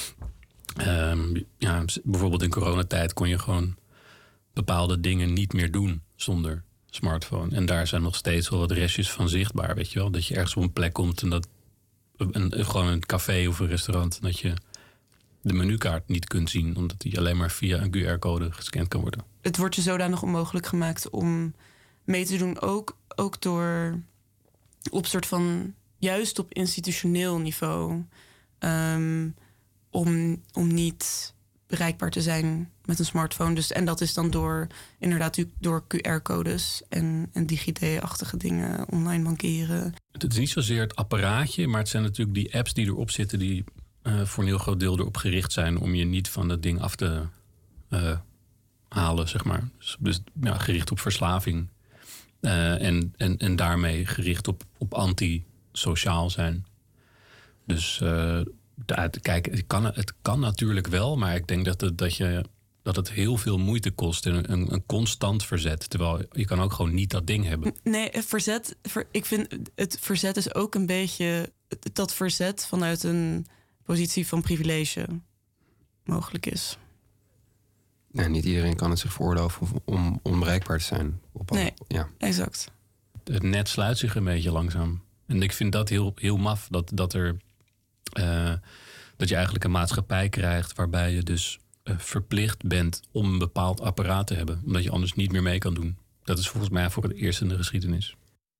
Um, ja, bijvoorbeeld in coronatijd kon je gewoon bepaalde dingen niet meer doen zonder smartphone. En daar zijn nog steeds wel wat restjes van zichtbaar, weet je wel. Dat je ergens op een plek komt en dat een, gewoon een café of een restaurant, dat je de menukaart niet kunt zien, omdat die alleen maar via een Q R-code gescand kan worden. Het wordt je zodanig onmogelijk gemaakt om mee te doen, ook, ook door op soort van juist op institutioneel niveau, um, om, om niet bereikbaar te zijn met een smartphone. Dus, en dat is dan door inderdaad door Q R-codes en, en DigiD-achtige dingen, online bankeren. Het is niet zozeer het apparaatje, maar het zijn natuurlijk die apps die erop zitten, die uh, voor een heel groot deel erop gericht zijn om je niet van dat ding af te uh, halen, zeg maar. Dus, dus ja, gericht op verslaving. Uh, en, en, en daarmee gericht op, op anti-sociaal zijn. Dus uh, de, kijk, het kan, het kan natuurlijk wel, maar ik denk dat het, dat je, dat het heel veel moeite kost en een, een constant verzet. Terwijl je kan ook gewoon niet dat ding hebben. Nee, verzet. Ver, ik vind het verzet is ook een beetje dat verzet vanuit een positie van privilege mogelijk is. Nee, niet iedereen kan het zich veroorloven om onbereikbaar te zijn. Op al, nee, ja. exact. Het net sluit zich een beetje langzaam. En ik vind dat heel, heel maf. Dat, dat, er, uh, dat je eigenlijk een maatschappij krijgt waarbij je dus uh, verplicht bent om een bepaald apparaat te hebben. Omdat je anders niet meer mee kan doen. Dat is volgens mij voor het eerst in de geschiedenis.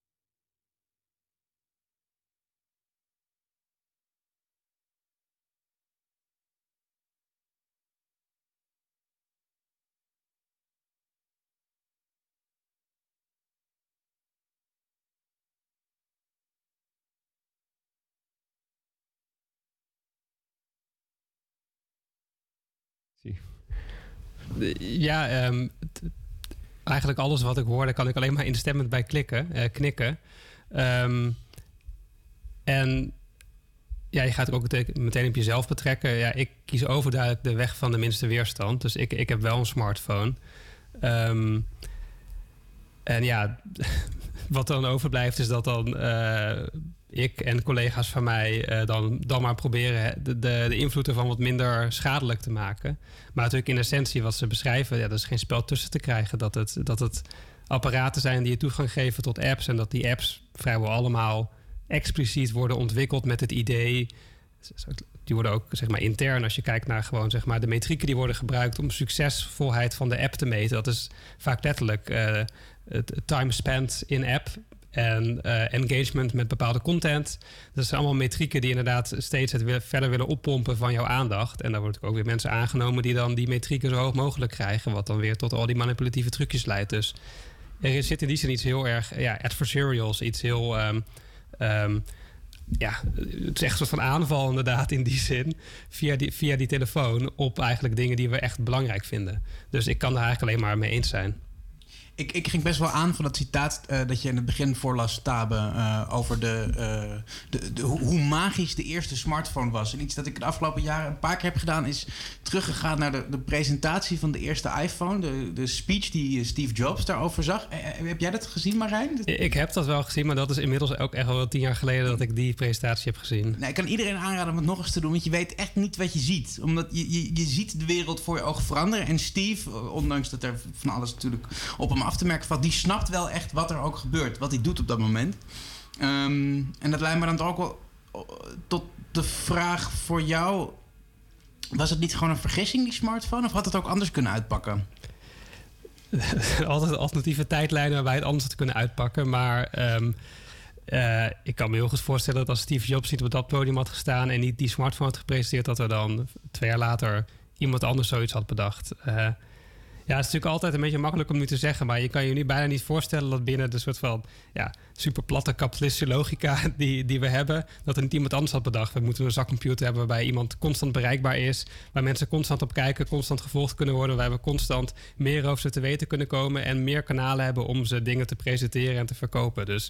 Ja, um, t- eigenlijk alles wat ik hoor, daar kan ik alleen maar instemmend bij klikken, uh, knikken. Um, en ja, je gaat ook meteen op jezelf betrekken. Ja, ik kies overduidelijk de weg van de minste weerstand. Dus ik, ik heb wel een smartphone. Um, en ja, wat dan overblijft is dat dan uh, ik en collega's van mij uh, dan, dan maar proberen de, de, de invloed ervan wat minder schadelijk te maken. Maar natuurlijk in essentie wat ze beschrijven, ja, er is geen spel tussen te krijgen. Dat het, dat het apparaten zijn die je toegang geven tot apps en dat die apps vrijwel allemaal expliciet worden ontwikkeld met het idee. Die worden ook zeg maar intern, als je kijkt naar gewoon zeg maar de metrieken die worden gebruikt om succesvolheid van de app te meten. Dat is vaak letterlijk uh, het time spent in app en uh, engagement met bepaalde content. Dat zijn allemaal metrieken die inderdaad steeds het weer verder willen oppompen van jouw aandacht. En daar worden ook weer mensen aangenomen die dan die metrieken zo hoog mogelijk krijgen, wat dan weer tot al die manipulatieve trucjes leidt. Dus er zit in die zin iets heel erg ja, adversarials, iets heel Um, um, ja, het is echt een soort van aanval inderdaad in die zin, via die, via die telefoon op eigenlijk dingen die we echt belangrijk vinden. Dus ik kan daar eigenlijk alleen maar mee eens zijn. Ik, ik ging best wel aan van dat citaat uh, dat je in het begin voorlas, Tabe, uh, over de, uh, de, de, hoe, hoe magisch de eerste smartphone was. En iets dat ik de afgelopen jaren een paar keer heb gedaan, is teruggegaan naar de, de presentatie van de eerste iPhone. De, de speech die Steve Jobs daarover zag. Uh, heb jij dat gezien, Marijn? Ik heb dat wel gezien, maar dat is inmiddels ook echt wel tien jaar geleden dat ik die presentatie heb gezien. Nou, ik kan iedereen aanraden om het nog eens te doen, want je weet echt niet wat je ziet. Omdat je, je, je ziet de wereld voor je ogen veranderen. En Steve, ondanks dat er van alles natuurlijk op hem af te merken valt, die snapt wel echt wat er ook gebeurt, wat hij doet op dat moment. Um, en dat leidt me dan toch ook wel tot de vraag voor jou: was het niet gewoon een vergissing, die smartphone, of had het ook anders kunnen uitpakken? Altijd alternatieve tijdlijnen waarbij het anders had kunnen uitpakken, maar um, uh, ik kan me heel goed voorstellen dat als Steve Jobs niet op dat podium had gestaan en niet die smartphone had gepresenteerd, dat er dan twee jaar later iemand anders zoiets had bedacht. Uh, Ja, het is natuurlijk altijd een beetje makkelijk om nu te zeggen, maar je kan je nu bijna niet voorstellen dat binnen de soort van ja, super platte kapitalistische logica die, die we hebben, dat er niet iemand anders had bedacht. We moeten een zakcomputer hebben waarbij iemand constant bereikbaar is, waar mensen constant op kijken, constant gevolgd kunnen worden, waar we constant meer over ze te weten kunnen komen en meer kanalen hebben om ze dingen te presenteren en te verkopen. Dus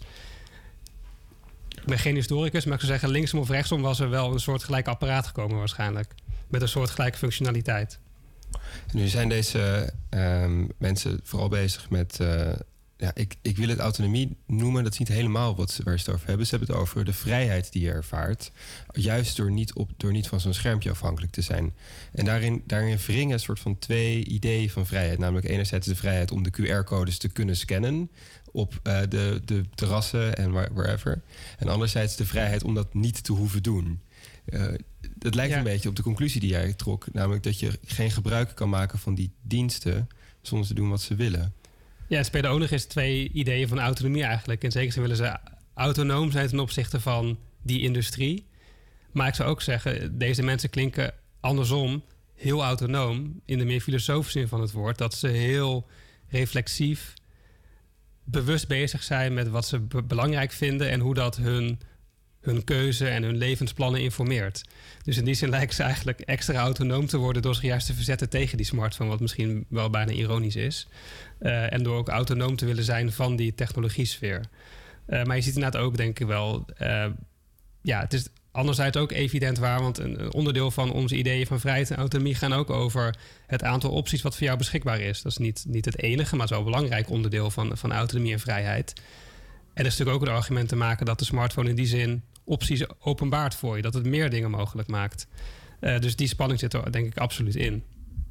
ik ben geen historicus, maar ik zou zeggen linksom of rechtsom was er wel een soort gelijk apparaat gekomen waarschijnlijk. Met een soort gelijke functionaliteit. Nu zijn deze um, mensen vooral bezig met... Uh, ja, ik, ik wil het autonomie noemen. Dat is niet helemaal wat ze, waar ze het over hebben. Ze hebben het over de vrijheid die je ervaart. Juist door niet, op, door niet van zo'n schermpje afhankelijk te zijn. En daarin, daarin wringen een soort van twee ideeën van vrijheid. Namelijk enerzijds de vrijheid om de Q R-codes te kunnen scannen op uh, de, de terrassen en wherever. En anderzijds de vrijheid om dat niet te hoeven doen. Uh, het lijkt ja. een beetje op de conclusie die jij trok. Namelijk dat je geen gebruik kan maken van die diensten zonder te doen wat ze willen. Ja, het spelen ook nog eens twee ideeën van autonomie eigenlijk. In zekere zin willen ze autonoom zijn ten opzichte van die industrie. Maar ik zou ook zeggen, deze mensen klinken andersom heel autonoom in de meer filosofische zin van het woord. Dat ze heel reflexief, bewust bezig zijn met wat ze be- belangrijk vinden en hoe dat hun, hun keuze en hun levensplannen informeert. Dus in die zin lijken ze eigenlijk extra autonoom te worden door zich juist te verzetten tegen die smartphone, wat misschien wel bijna ironisch is. Uh, en door ook autonoom te willen zijn van die technologiesfeer. Uh, maar je ziet inderdaad ook, denk ik wel, uh, ja, het is anderzijds ook evident waar, want een onderdeel van onze ideeën van vrijheid en autonomie gaan ook over het aantal opties wat voor jou beschikbaar is. Dat is niet, niet het enige, maar het is wel een belangrijk onderdeel van, van autonomie en vrijheid. En er is natuurlijk ook een argument te maken dat de smartphone in die zin opties openbaart voor je, dat het meer dingen mogelijk maakt. Uh, dus die spanning zit er denk ik absoluut in.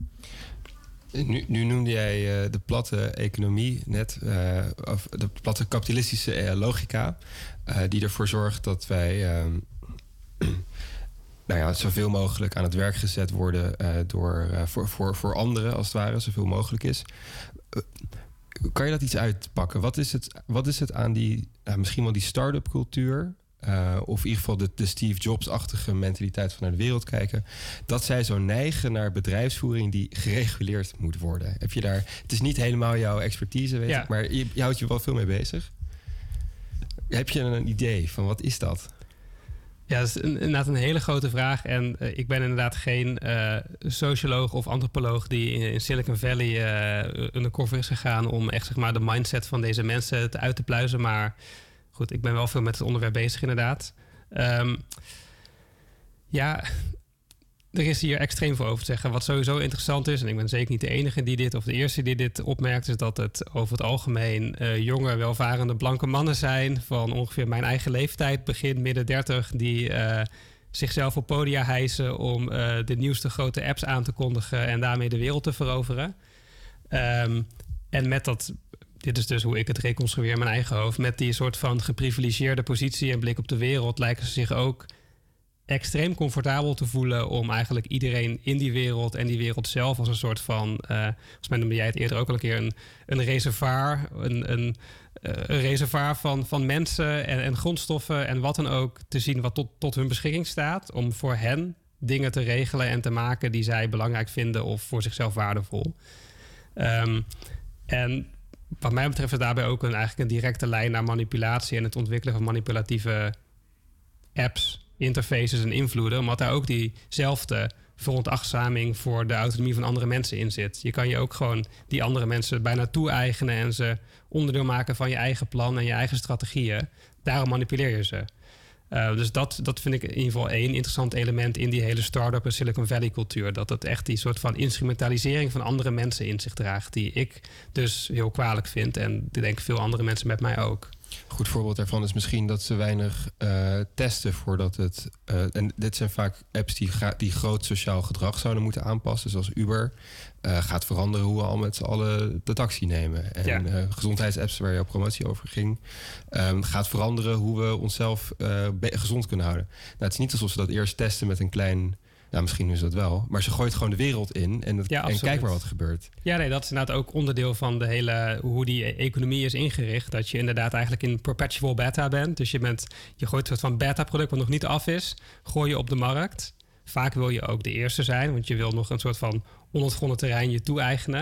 Nu, nu noemde jij uh, de platte economie net, uh, of de platte kapitalistische uh, logica, uh, die ervoor zorgt dat wij uh, nou ja, zoveel mogelijk aan het werk gezet worden uh, door, uh, voor, voor, voor anderen, als het ware, zoveel mogelijk is. Uh, kan je dat iets uitpakken? Wat is het, wat is het aan die, uh, misschien wel die start-up cultuur, Uh, of in ieder geval de, de Steve Jobs-achtige mentaliteit van naar de wereld kijken, dat zij zo neigen naar bedrijfsvoering die gereguleerd moet worden? Heb je daar, het is niet helemaal jouw expertise, weet ja. ik, maar je, je houdt je wel veel mee bezig. Heb je een idee van wat is dat? Ja, dat is een, inderdaad een hele grote vraag. En uh, ik ben inderdaad geen uh, socioloog of antropoloog die in, in Silicon Valley uh, undercover is gegaan om echt zeg maar de mindset van deze mensen te uit te pluizen. Maar goed, ik ben wel veel met het onderwerp bezig inderdaad. Um, ja, er is hier extreem voor over te zeggen. Wat sowieso interessant is, en ik ben zeker niet de enige die dit, of de eerste die dit opmerkt, is dat het over het algemeen uh, jonge, welvarende, blanke mannen zijn van ongeveer mijn eigen leeftijd, begin midden dertig, die uh, zichzelf op podia hijsen om uh, de nieuwste grote apps aan te kondigen en daarmee de wereld te veroveren. Um, en met dat, dit is dus hoe ik het reconstrueer in mijn eigen hoofd, met die soort van geprivilegeerde positie en blik op de wereld lijken ze zich ook extreem comfortabel te voelen om eigenlijk iedereen in die wereld en die wereld zelf als een soort van, uh, volgens mij noemde jij het eerder ook al een keer, een, een reservoir, een, een, uh, een reservoir van, van mensen en, en grondstoffen en wat dan ook te zien wat tot, tot hun beschikking staat om voor hen dingen te regelen en te maken die zij belangrijk vinden of voor zichzelf waardevol. Um, en wat mij betreft is daarbij ook een, eigenlijk een directe lijn naar manipulatie en het ontwikkelen van manipulatieve apps, interfaces en invloeden, omdat daar ook diezelfde veronachtzaming voor de autonomie van andere mensen in zit. Je kan je ook gewoon die andere mensen bijna toe-eigenen en ze onderdeel maken van je eigen plan en je eigen strategieën. Daarom manipuleer je ze. Uh, dus dat, dat vind ik in ieder geval één interessant element in die hele start-up en Silicon Valley cultuur. Dat het echt die soort van instrumentalisering van andere mensen in zich draagt, die ik dus heel kwalijk vind en die denk ik veel andere mensen met mij ook. Een goed voorbeeld daarvan is misschien dat ze weinig uh, testen voordat het... Uh, en dit zijn vaak apps die, ga, die groot sociaal gedrag zouden moeten aanpassen. Zoals Uber uh, gaat veranderen hoe we al met z'n allen de taxi nemen. En ja. uh, gezondheidsapps waar jouw promotie over ging, um, gaat veranderen hoe we onszelf uh, be- gezond kunnen houden. Nou, het is niet alsof ze dat eerst testen met een klein... Nou, misschien is dat wel. Maar ze gooit gewoon de wereld in en, dat, ja, en kijk maar wat er gebeurt. Ja, nee, dat is inderdaad ook onderdeel van de hele hoe die economie is ingericht. Dat je inderdaad eigenlijk in perpetual beta bent. Dus je, bent, je gooit een soort van beta-product wat nog niet af is, gooi je op de markt. Vaak wil je ook de eerste zijn, want je wil nog een soort van onontgonnen terrein je toe-eigenen.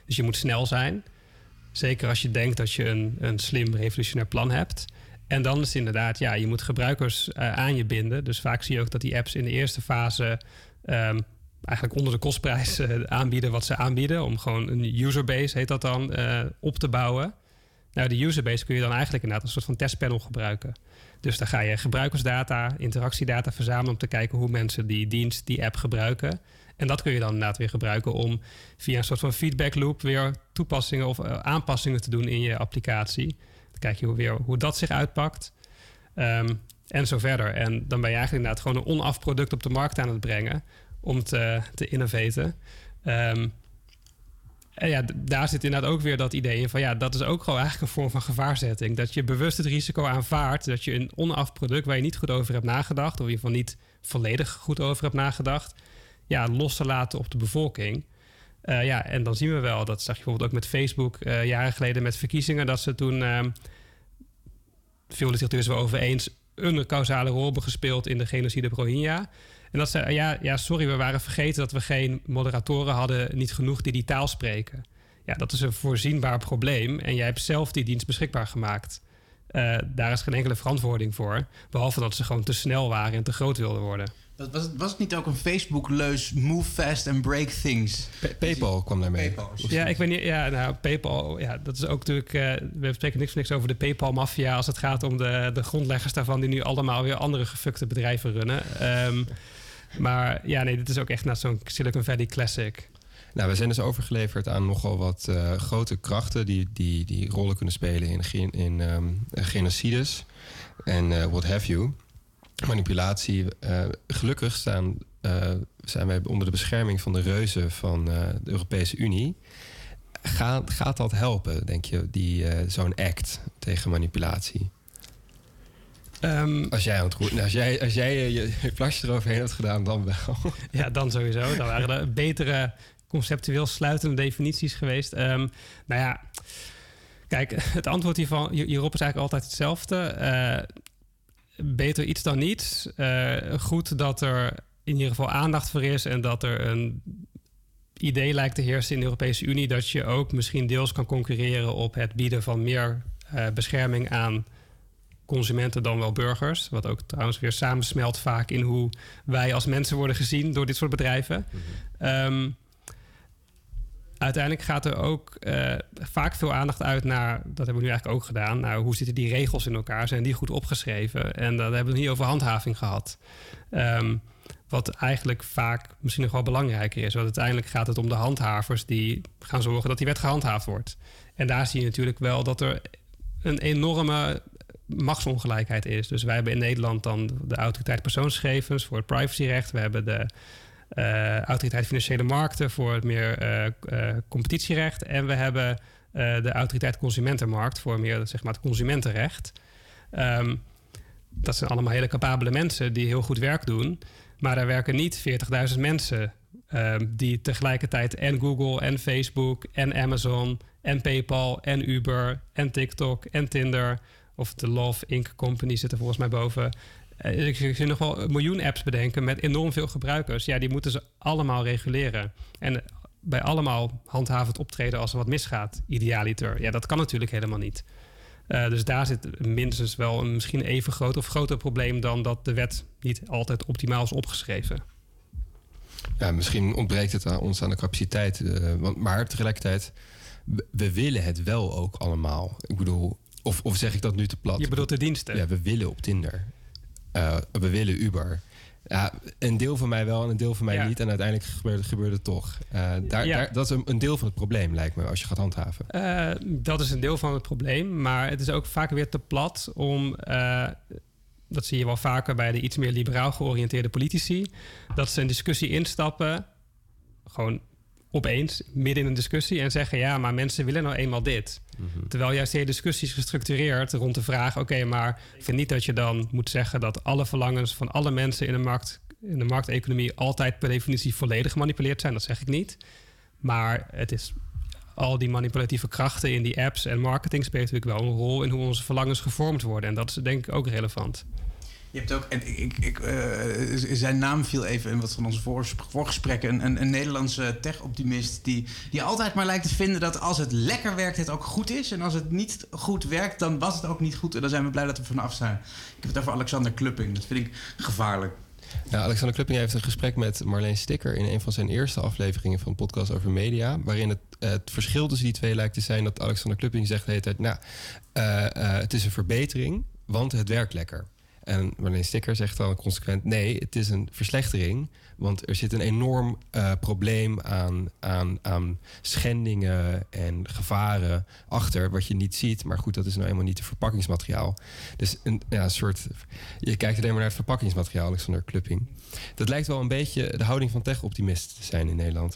Dus je moet snel zijn. Zeker als je denkt dat je een, een slim revolutionair plan hebt. En dan is het inderdaad, ja, je moet gebruikers uh, aan je binden. Dus vaak zie je ook dat die apps in de eerste fase um, eigenlijk onder de kostprijs uh, aanbieden wat ze aanbieden. Om gewoon een userbase, heet dat dan, uh, op te bouwen. Nou, die userbase kun je dan eigenlijk inderdaad als een soort van testpanel gebruiken. Dus dan ga je gebruikersdata, interactiedata verzamelen om te kijken hoe mensen die dienst, die app gebruiken. En dat kun je dan inderdaad weer gebruiken om via een soort van feedback loop weer toepassingen of uh, aanpassingen te doen in je applicatie. Dan kijk je hoe, weer, hoe dat zich uitpakt. Um, en zo verder. En dan ben je eigenlijk inderdaad gewoon een onaf product op de markt aan het brengen om te, te innovaten. Um, en ja, d- daar zit inderdaad ook weer dat idee in van ja, dat is ook gewoon eigenlijk een vorm van gevaarzetting. Dat je bewust het risico aanvaardt dat je een onaf product waar je niet goed over hebt nagedacht, of in ieder geval niet volledig goed over hebt nagedacht, ja, los te laten op de bevolking. Uh, ja, en dan zien we wel, dat zag je bijvoorbeeld ook met Facebook uh, jaren geleden met verkiezingen, dat ze toen, uh, veel literatuur is wel over eens, een causale rol hebben gespeeld in de genocide op Rohingya. En dat ze, ja, ja, sorry, we waren vergeten dat we geen moderatoren hadden, niet genoeg die die taal spreken. Ja, dat is een voorzienbaar probleem en jij hebt zelf die dienst beschikbaar gemaakt. Uh, daar is geen enkele verantwoording voor, behalve dat ze gewoon te snel waren en te groot wilden worden. Was het, was het niet ook een Facebook-leus move fast and break things? Pa- PayPal kwam daarmee. PayPal. Ja, ik weet niet. Ja, nou, PayPal, ja, dat is ook natuurlijk. Uh, we spreken niks niks over de PayPal-maffia als het gaat om de, de grondleggers daarvan, die nu allemaal weer andere gefukte bedrijven runnen. Um, maar ja, nee, dit is ook echt net zo'n Silicon Valley classic. Nou, we zijn dus overgeleverd aan nogal wat uh, grote krachten die, die, die rollen kunnen spelen in, gen- in um, genocides en uh, what have you. Manipulatie. Uh, gelukkig staan, uh, zijn wij onder de bescherming van de reuzen van uh, de Europese Unie. Gaat, gaat dat helpen, denk je, die, uh, zo'n act tegen manipulatie? Um, Als jij, aan het roer, nou, als jij, als jij je, je plasje eroverheen hebt gedaan, dan wel. Ja, dan sowieso. Dan waren er betere conceptueel sluitende definities geweest. Um, nou ja, kijk, het antwoord hiervan, hierop is eigenlijk altijd hetzelfde. Uh, beter iets dan niets. Uh, goed dat er in ieder geval aandacht voor is en dat er een idee lijkt te heersen in de Europese Unie dat je ook misschien deels kan concurreren op het bieden van meer uh, bescherming aan consumenten dan wel burgers. Wat ook trouwens weer samensmelt vaak in hoe wij als mensen worden gezien door dit soort bedrijven. Mm-hmm. Um, uiteindelijk gaat er ook uh, vaak veel aandacht uit naar, dat hebben we nu eigenlijk ook gedaan, nou, hoe zitten die regels in elkaar? Zijn die goed opgeschreven? En dan hebben we het niet over handhaving gehad. Um, wat eigenlijk vaak misschien nog wel belangrijker is. Want uiteindelijk gaat het om de handhavers die gaan zorgen dat die wet gehandhaafd wordt. En daar zie je natuurlijk wel dat er een enorme machtsongelijkheid is. Dus wij hebben in Nederland dan de autoriteit persoonsgegevens voor het privacyrecht. We hebben de uh, autoriteit financiële markten voor het meer uh, uh, competitierecht. En we hebben uh, de autoriteit consumentenmarkt voor meer, zeg maar, het consumentenrecht. Um, dat zijn allemaal hele capabele mensen die heel goed werk doen. Maar er werken niet veertigduizend mensen um, die tegelijkertijd en Google en Facebook en Amazon en PayPal en Uber en TikTok en Tinder of de Love Incorporated Company zit er volgens mij boven. Uh, ik zie nog wel een miljoen apps bedenken met enorm veel gebruikers. Ja, die moeten ze allemaal reguleren. En bij allemaal handhavend optreden als er wat misgaat, idealiter. Ja, dat kan natuurlijk helemaal niet. Uh, dus daar zit minstens wel een misschien even groot of groter probleem dan dat de wet niet altijd optimaal is opgeschreven. Ja, misschien ontbreekt het aan ons aan de capaciteit. Uh, want, maar tegelijkertijd, we, we willen het wel ook allemaal. Ik bedoel, of, of zeg ik dat nu te plat? Je bedoelt de diensten? Ja, we willen op Tinder. Uh, we willen Uber. Ja, een deel van mij wel en een deel van mij ja. niet. En uiteindelijk gebeurde, gebeurde het toch. Uh, daar, ja. daar, dat is een, een deel van het probleem, lijkt me, als je gaat handhaven. Uh, dat is een deel van het probleem. Maar het is ook vaak weer te plat om... Uh, dat zie je wel vaker bij de iets meer liberaal georiënteerde politici. Dat ze een discussie instappen, gewoon opeens, midden in een discussie, en zeggen, ja, maar mensen willen nou eenmaal dit. Mm-hmm. Terwijl juist die discussie is gestructureerd rond de vraag, oké, okay, maar ik vind niet dat je dan moet zeggen dat alle verlangens van alle mensen in de markt, in de markteconomie altijd per definitie volledig gemanipuleerd zijn. Dat zeg ik niet. Maar het is al die manipulatieve krachten in die apps en marketing speelt natuurlijk wel een rol in hoe onze verlangens gevormd worden. En dat is denk ik ook relevant. Je hebt ook, en ik, ik, ik, uh, zijn naam viel even in wat van onze voor, voorgesprekken. Een, een, een Nederlandse tech-optimist die, die altijd maar lijkt te vinden dat als het lekker werkt, het ook goed is. En als het niet goed werkt, dan was het ook niet goed. En dan zijn we blij dat we vanaf zijn. Ik heb het over Alexander Klupping. Dat vind ik gevaarlijk. Ja, Alexander Klupping heeft een gesprek met Marleen Sticker in een van zijn eerste afleveringen van een podcast over media, waarin het, uh, het verschil tussen die twee lijkt te zijn dat Alexander Klupping zegt de hele tijd, nou, uh, uh, het is een verbetering, want het werkt lekker. En Marleen Sticker zegt dan consequent, nee, het is een verslechtering, want er zit een enorm uh, probleem aan, aan, aan schendingen en gevaren achter, wat je niet ziet. Maar goed, dat is nou eenmaal niet het verpakkingsmateriaal. Dus een ja, soort, je kijkt alleen maar naar het verpakkingsmateriaal, Alexander Klupping. Dat lijkt wel een beetje de houding van tech-optimisten te zijn in Nederland.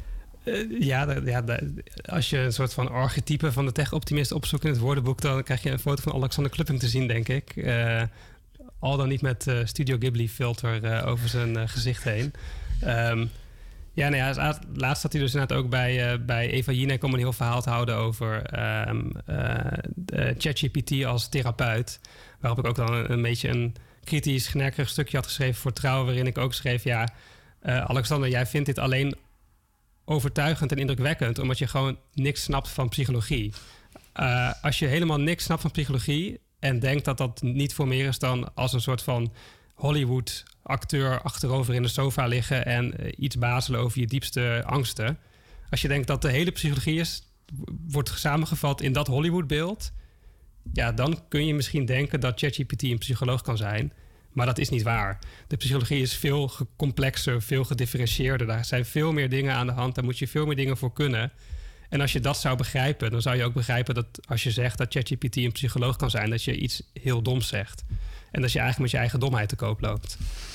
Uh, ja, de, ja de, als je een soort van archetype van de tech-optimist opzoekt in het woordenboek, dan krijg je een foto van Alexander Klupping te zien, denk ik. Uh, al dan niet met uh, Studio Ghibli-filter uh, over zijn uh, gezicht heen. Um, ja, nou ja, laatst had hij dus inderdaad ook bij, uh, bij Eva Jinek om een heel verhaal te houden over um, uh, ChatGPT als therapeut. Waarop ik ook dan een, een beetje een kritisch, generkerig stukje had geschreven voor Trouw, waarin ik ook schreef, ja, uh, Alexander, jij vindt dit alleen overtuigend en indrukwekkend, omdat je gewoon niks snapt van psychologie. Uh, als je helemaal niks snapt van psychologie en denkt dat dat niet voor meer is dan als een soort van Hollywood-acteur achterover in de sofa liggen en uh, iets bazelen over je diepste angsten. Als je denkt dat de hele psychologie is, wordt samengevat in dat Hollywood-beeld, ja, dan kun je misschien denken dat ChatGPT een psycholoog kan zijn. Maar dat is niet waar. De psychologie is veel complexer, veel gedifferentieerder. Daar zijn veel meer dingen aan de hand. Daar moet je veel meer dingen voor kunnen. En als je dat zou begrijpen, dan zou je ook begrijpen dat als je zegt dat ChatGPT een psycholoog kan zijn, dat je iets heel doms zegt. En dat je eigenlijk met je eigen domheid te koop loopt.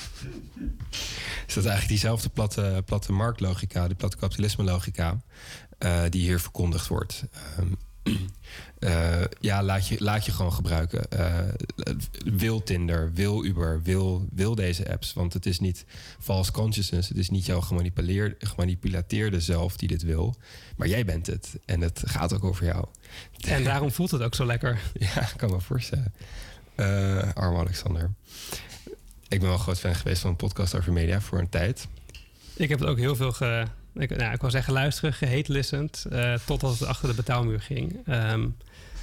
Is dat eigenlijk diezelfde platte, platte marktlogica, die platte kapitalisme-logica, uh, die hier verkondigd wordt? Um, Uh, ja, laat je, laat je gewoon gebruiken. Uh, wil Tinder, wil Uber, wil, wil deze apps. Want het is niet false consciousness. Het is niet jouw gemanipuleerde zelf die dit wil. Maar jij bent het. En het gaat ook over jou. En daarom voelt het ook zo lekker. Ja, ik kan me voorstellen. Uh, arme Alexander. Ik ben wel groot fan geweest van een podcast over media voor een tijd. Ik heb het ook heel veel ge... Ik, nou, ik wil zeggen luisteren, gehate-listened, uh, totdat het achter de betaalmuur ging. Um,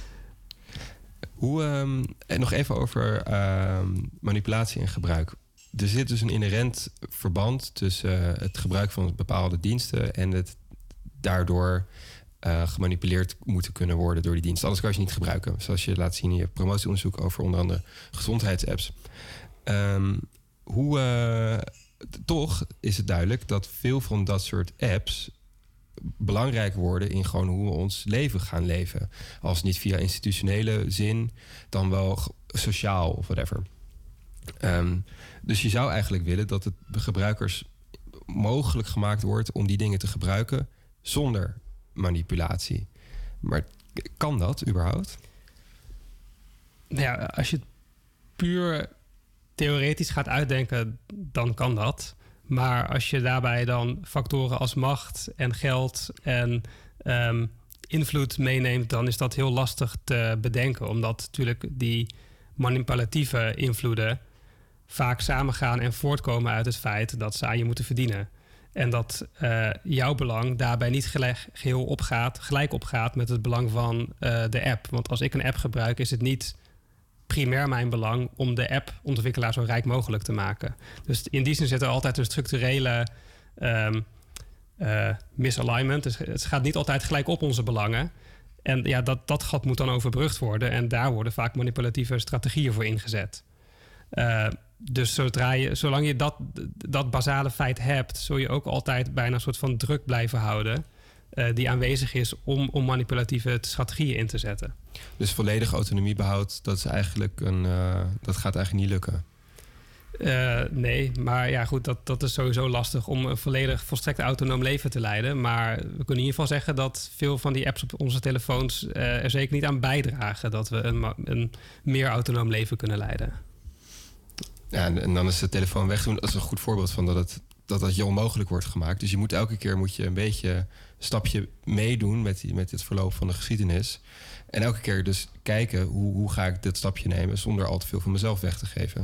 Hoe, um, en nog even over um, manipulatie en gebruik. Er zit dus een inherent verband tussen uh, het gebruik van bepaalde diensten en het daardoor uh, gemanipuleerd moeten kunnen worden door die diensten. Anders kan je ze niet gebruiken. Zoals je laat zien in je promotieonderzoek over onder andere gezondheidsapps. Um, hoe... Uh, Toch is het duidelijk dat veel van dat soort apps belangrijk worden in gewoon hoe we ons leven gaan leven. Als niet via institutionele zin, dan wel sociaal of whatever. Um, dus je zou eigenlijk willen dat het de gebruikers mogelijk gemaakt wordt om die dingen te gebruiken zonder manipulatie. Maar kan dat überhaupt? Ja, als je het puur theoretisch gaat uitdenken, dan kan dat. Maar als je daarbij dan factoren als macht en geld en um, invloed meeneemt, dan is dat heel lastig te bedenken. Omdat natuurlijk die manipulatieve invloeden vaak samengaan en voortkomen uit het feit dat ze aan je moeten verdienen. En dat uh, jouw belang daarbij niet gelijk, geheel opgaat, gelijk opgaat met het belang van uh, de app. Want als ik een app gebruik, is het niet primair mijn belang om de appontwikkelaar zo rijk mogelijk te maken. Dus in die zin zit er altijd een structurele um, uh, misalignment. Dus het gaat niet altijd gelijk op onze belangen. En ja, dat, dat gat moet dan overbrugd worden. En daar worden vaak manipulatieve strategieën voor ingezet. Uh, dus zodra je, zolang je dat, dat basale feit hebt, zul je ook altijd bijna een soort van druk blijven houden Uh, die aanwezig is om, om manipulatieve strategieën in te zetten. Dus volledige autonomiebehoud, dat is eigenlijk een, uh, dat gaat eigenlijk niet lukken. Uh, nee, maar ja goed, dat, dat is sowieso lastig om een volledig volstrekt autonoom leven te leiden. Maar we kunnen in ieder geval zeggen dat veel van die apps op onze telefoons uh, er zeker niet aan bijdragen dat we een, een meer autonoom leven kunnen leiden. Ja, en, en dan is de telefoon wegdoen, dat is een goed voorbeeld van dat het dat dat je onmogelijk wordt gemaakt. Dus je moet elke keer moet je een beetje een stapje meedoen met, die, met het verloop van de geschiedenis. En elke keer dus kijken hoe, hoe ga ik dit stapje nemen zonder al te veel van mezelf weg te geven.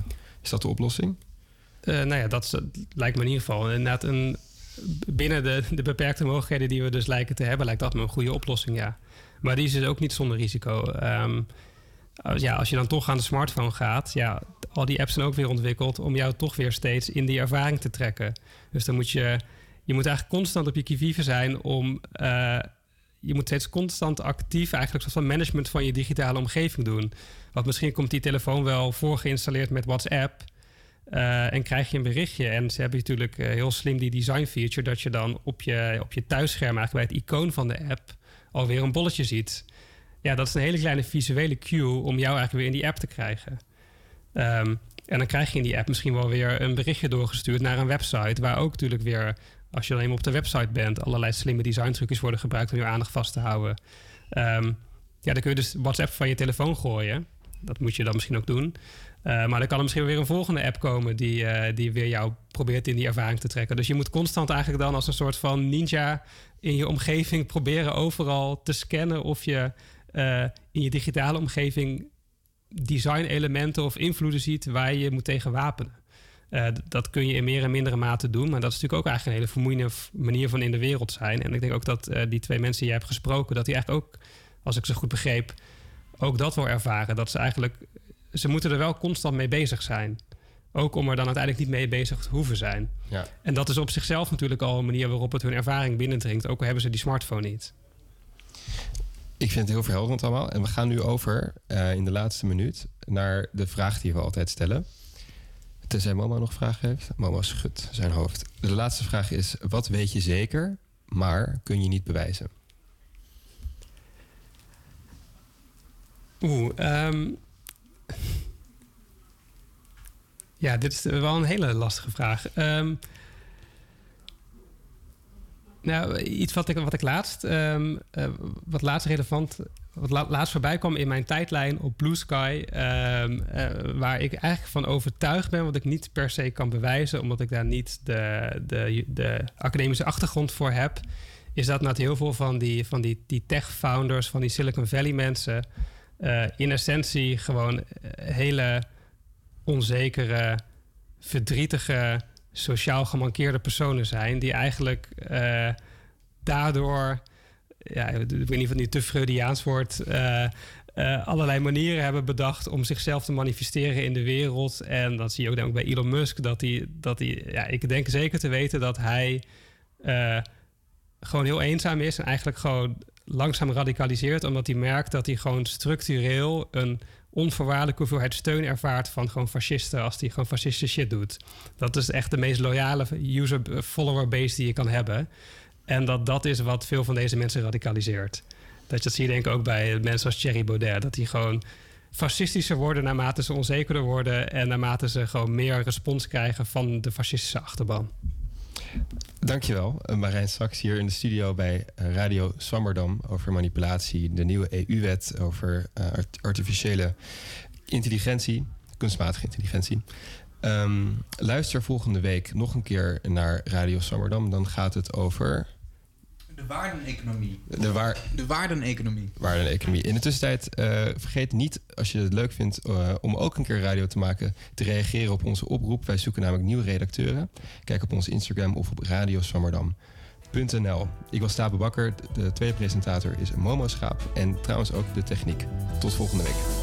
Is dat de oplossing? Uh, nou ja, dat, is, dat lijkt me in ieder geval inderdaad een... Binnen de, de beperkte mogelijkheden die we dus lijken te hebben... lijkt dat me een goede oplossing, ja. Maar die is dus ook niet zonder risico. Um, als, ja, als je dan toch aan de smartphone gaat... ja, al die apps zijn ook weer ontwikkeld... om jou toch weer steeds in die ervaring te trekken. Dus dan moet je... Je moet eigenlijk constant op je qui-vive zijn om... Uh, je moet steeds constant actief eigenlijk een soort van management van je digitale omgeving doen. Want misschien komt die telefoon wel voorgeïnstalleerd met WhatsApp... Uh, en krijg je een berichtje. En ze hebben natuurlijk uh, heel slim die design feature... dat je dan op je, op je thuisscherm eigenlijk bij het icoon van de app... alweer een bolletje ziet. Ja, dat is een hele kleine visuele cue... om jou eigenlijk weer in die app te krijgen. Um, en dan krijg je in die app misschien wel weer een berichtje doorgestuurd... naar een website waar ook natuurlijk weer... als je dan eenmaal op de website bent... allerlei slimme design trucjes worden gebruikt... om je aandacht vast te houden. Um, ja, dan kun je dus WhatsApp van je telefoon gooien. Dat moet je dan misschien ook doen... Uh, maar dan kan er misschien weer een volgende app komen... Die, uh, die weer jou probeert in die ervaring te trekken. Dus je moet constant eigenlijk dan als een soort van ninja... in je omgeving proberen overal te scannen... of je uh, in je digitale omgeving design-elementen of invloeden ziet... waar je je moet tegen wapenen. Uh, dat kun je in meer en mindere mate doen... maar dat is natuurlijk ook eigenlijk een hele vermoeiende manier van in de wereld zijn. En ik denk ook dat uh, die twee mensen die jij hebt gesproken... dat die eigenlijk ook, als ik ze goed begreep... ook dat wel ervaren. Dat ze eigenlijk... Ze moeten er wel constant mee bezig zijn. Ook om er dan uiteindelijk niet mee bezig te hoeven zijn. Ja. En dat is op zichzelf natuurlijk al een manier waarop het hun ervaring binnendringt. Ook al hebben ze die smartphone niet. Ik vind het heel verhelderend allemaal. En we gaan nu over uh, in de laatste minuut naar de vraag die we altijd stellen. Tenzij Momo nog vragen heeft. Momo schudt zijn hoofd. De laatste vraag is: wat weet je zeker, maar kun je niet bewijzen? Oeh, um... Ja, dit is wel een hele lastige vraag. Um, nou, iets wat ik, wat ik laatst, um, uh, wat laatst relevant, wat la, laatst voorbij kwam in mijn tijdlijn op Blue Sky, um, uh, waar ik eigenlijk van overtuigd ben, wat ik niet per se kan bewijzen, omdat ik daar niet de, de, de academische achtergrond voor heb, is dat nou heel veel van die, van die, die tech-founders, van die Silicon Valley mensen, uh, in essentie gewoon hele onzekere, verdrietige, sociaal gemankeerde personen zijn... die eigenlijk uh, daardoor, ja, ik weet niet of het nu te Freudiaans wordt... Uh, uh, allerlei manieren hebben bedacht om zichzelf te manifesteren in de wereld. En dat zie je ook, denk ik, bij Elon Musk. Dat hij, dat hij, ja, ik denk zeker te weten dat hij uh, gewoon heel eenzaam is... en eigenlijk gewoon langzaam radicaliseert... omdat hij merkt dat hij gewoon structureel een onvoorwaardelijke hoeveelheid steun ervaart van gewoon fascisten als die gewoon fascistische shit doet. Dat is echt de meest loyale user-follower base die je kan hebben. En dat dat is wat veel van deze mensen radicaliseert. Dat, dat zie je denk ik ook bij mensen als Thierry Baudet. Dat die gewoon fascistischer worden naarmate ze onzekerder worden en naarmate ze gewoon meer respons krijgen van de fascistische achterban. Dankjewel, Marijn Saks hier in de studio bij Radio Swammerdam over manipulatie, de nieuwe E U-wet over uh, artificiële intelligentie, kunstmatige intelligentie. Um, luister volgende week nog een keer naar Radio Swammerdam. Dan gaat het over de waardeneconomie. De, waar... de waardeneconomie. Waardeneconomie. In de tussentijd, uh, vergeet niet, als je het leuk vindt, uh, om ook een keer radio te maken, te reageren op onze oproep. Wij zoeken namelijk nieuwe redacteuren. Kijk op ons Instagram of op radioswammerdam punt n l. Ik was Tabe Bakker, de tweede presentator is Momo Schaap en trouwens ook de techniek. Tot volgende week.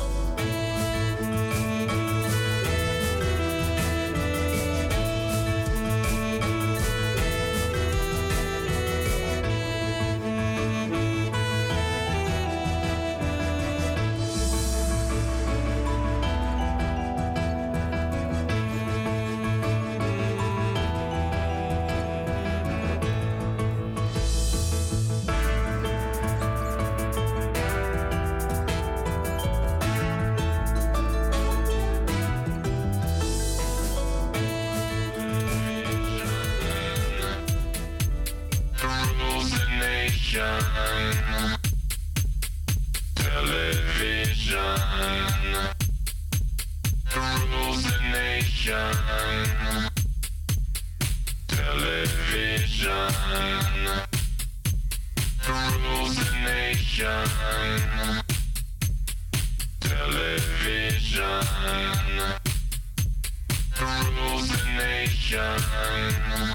to rule the nation.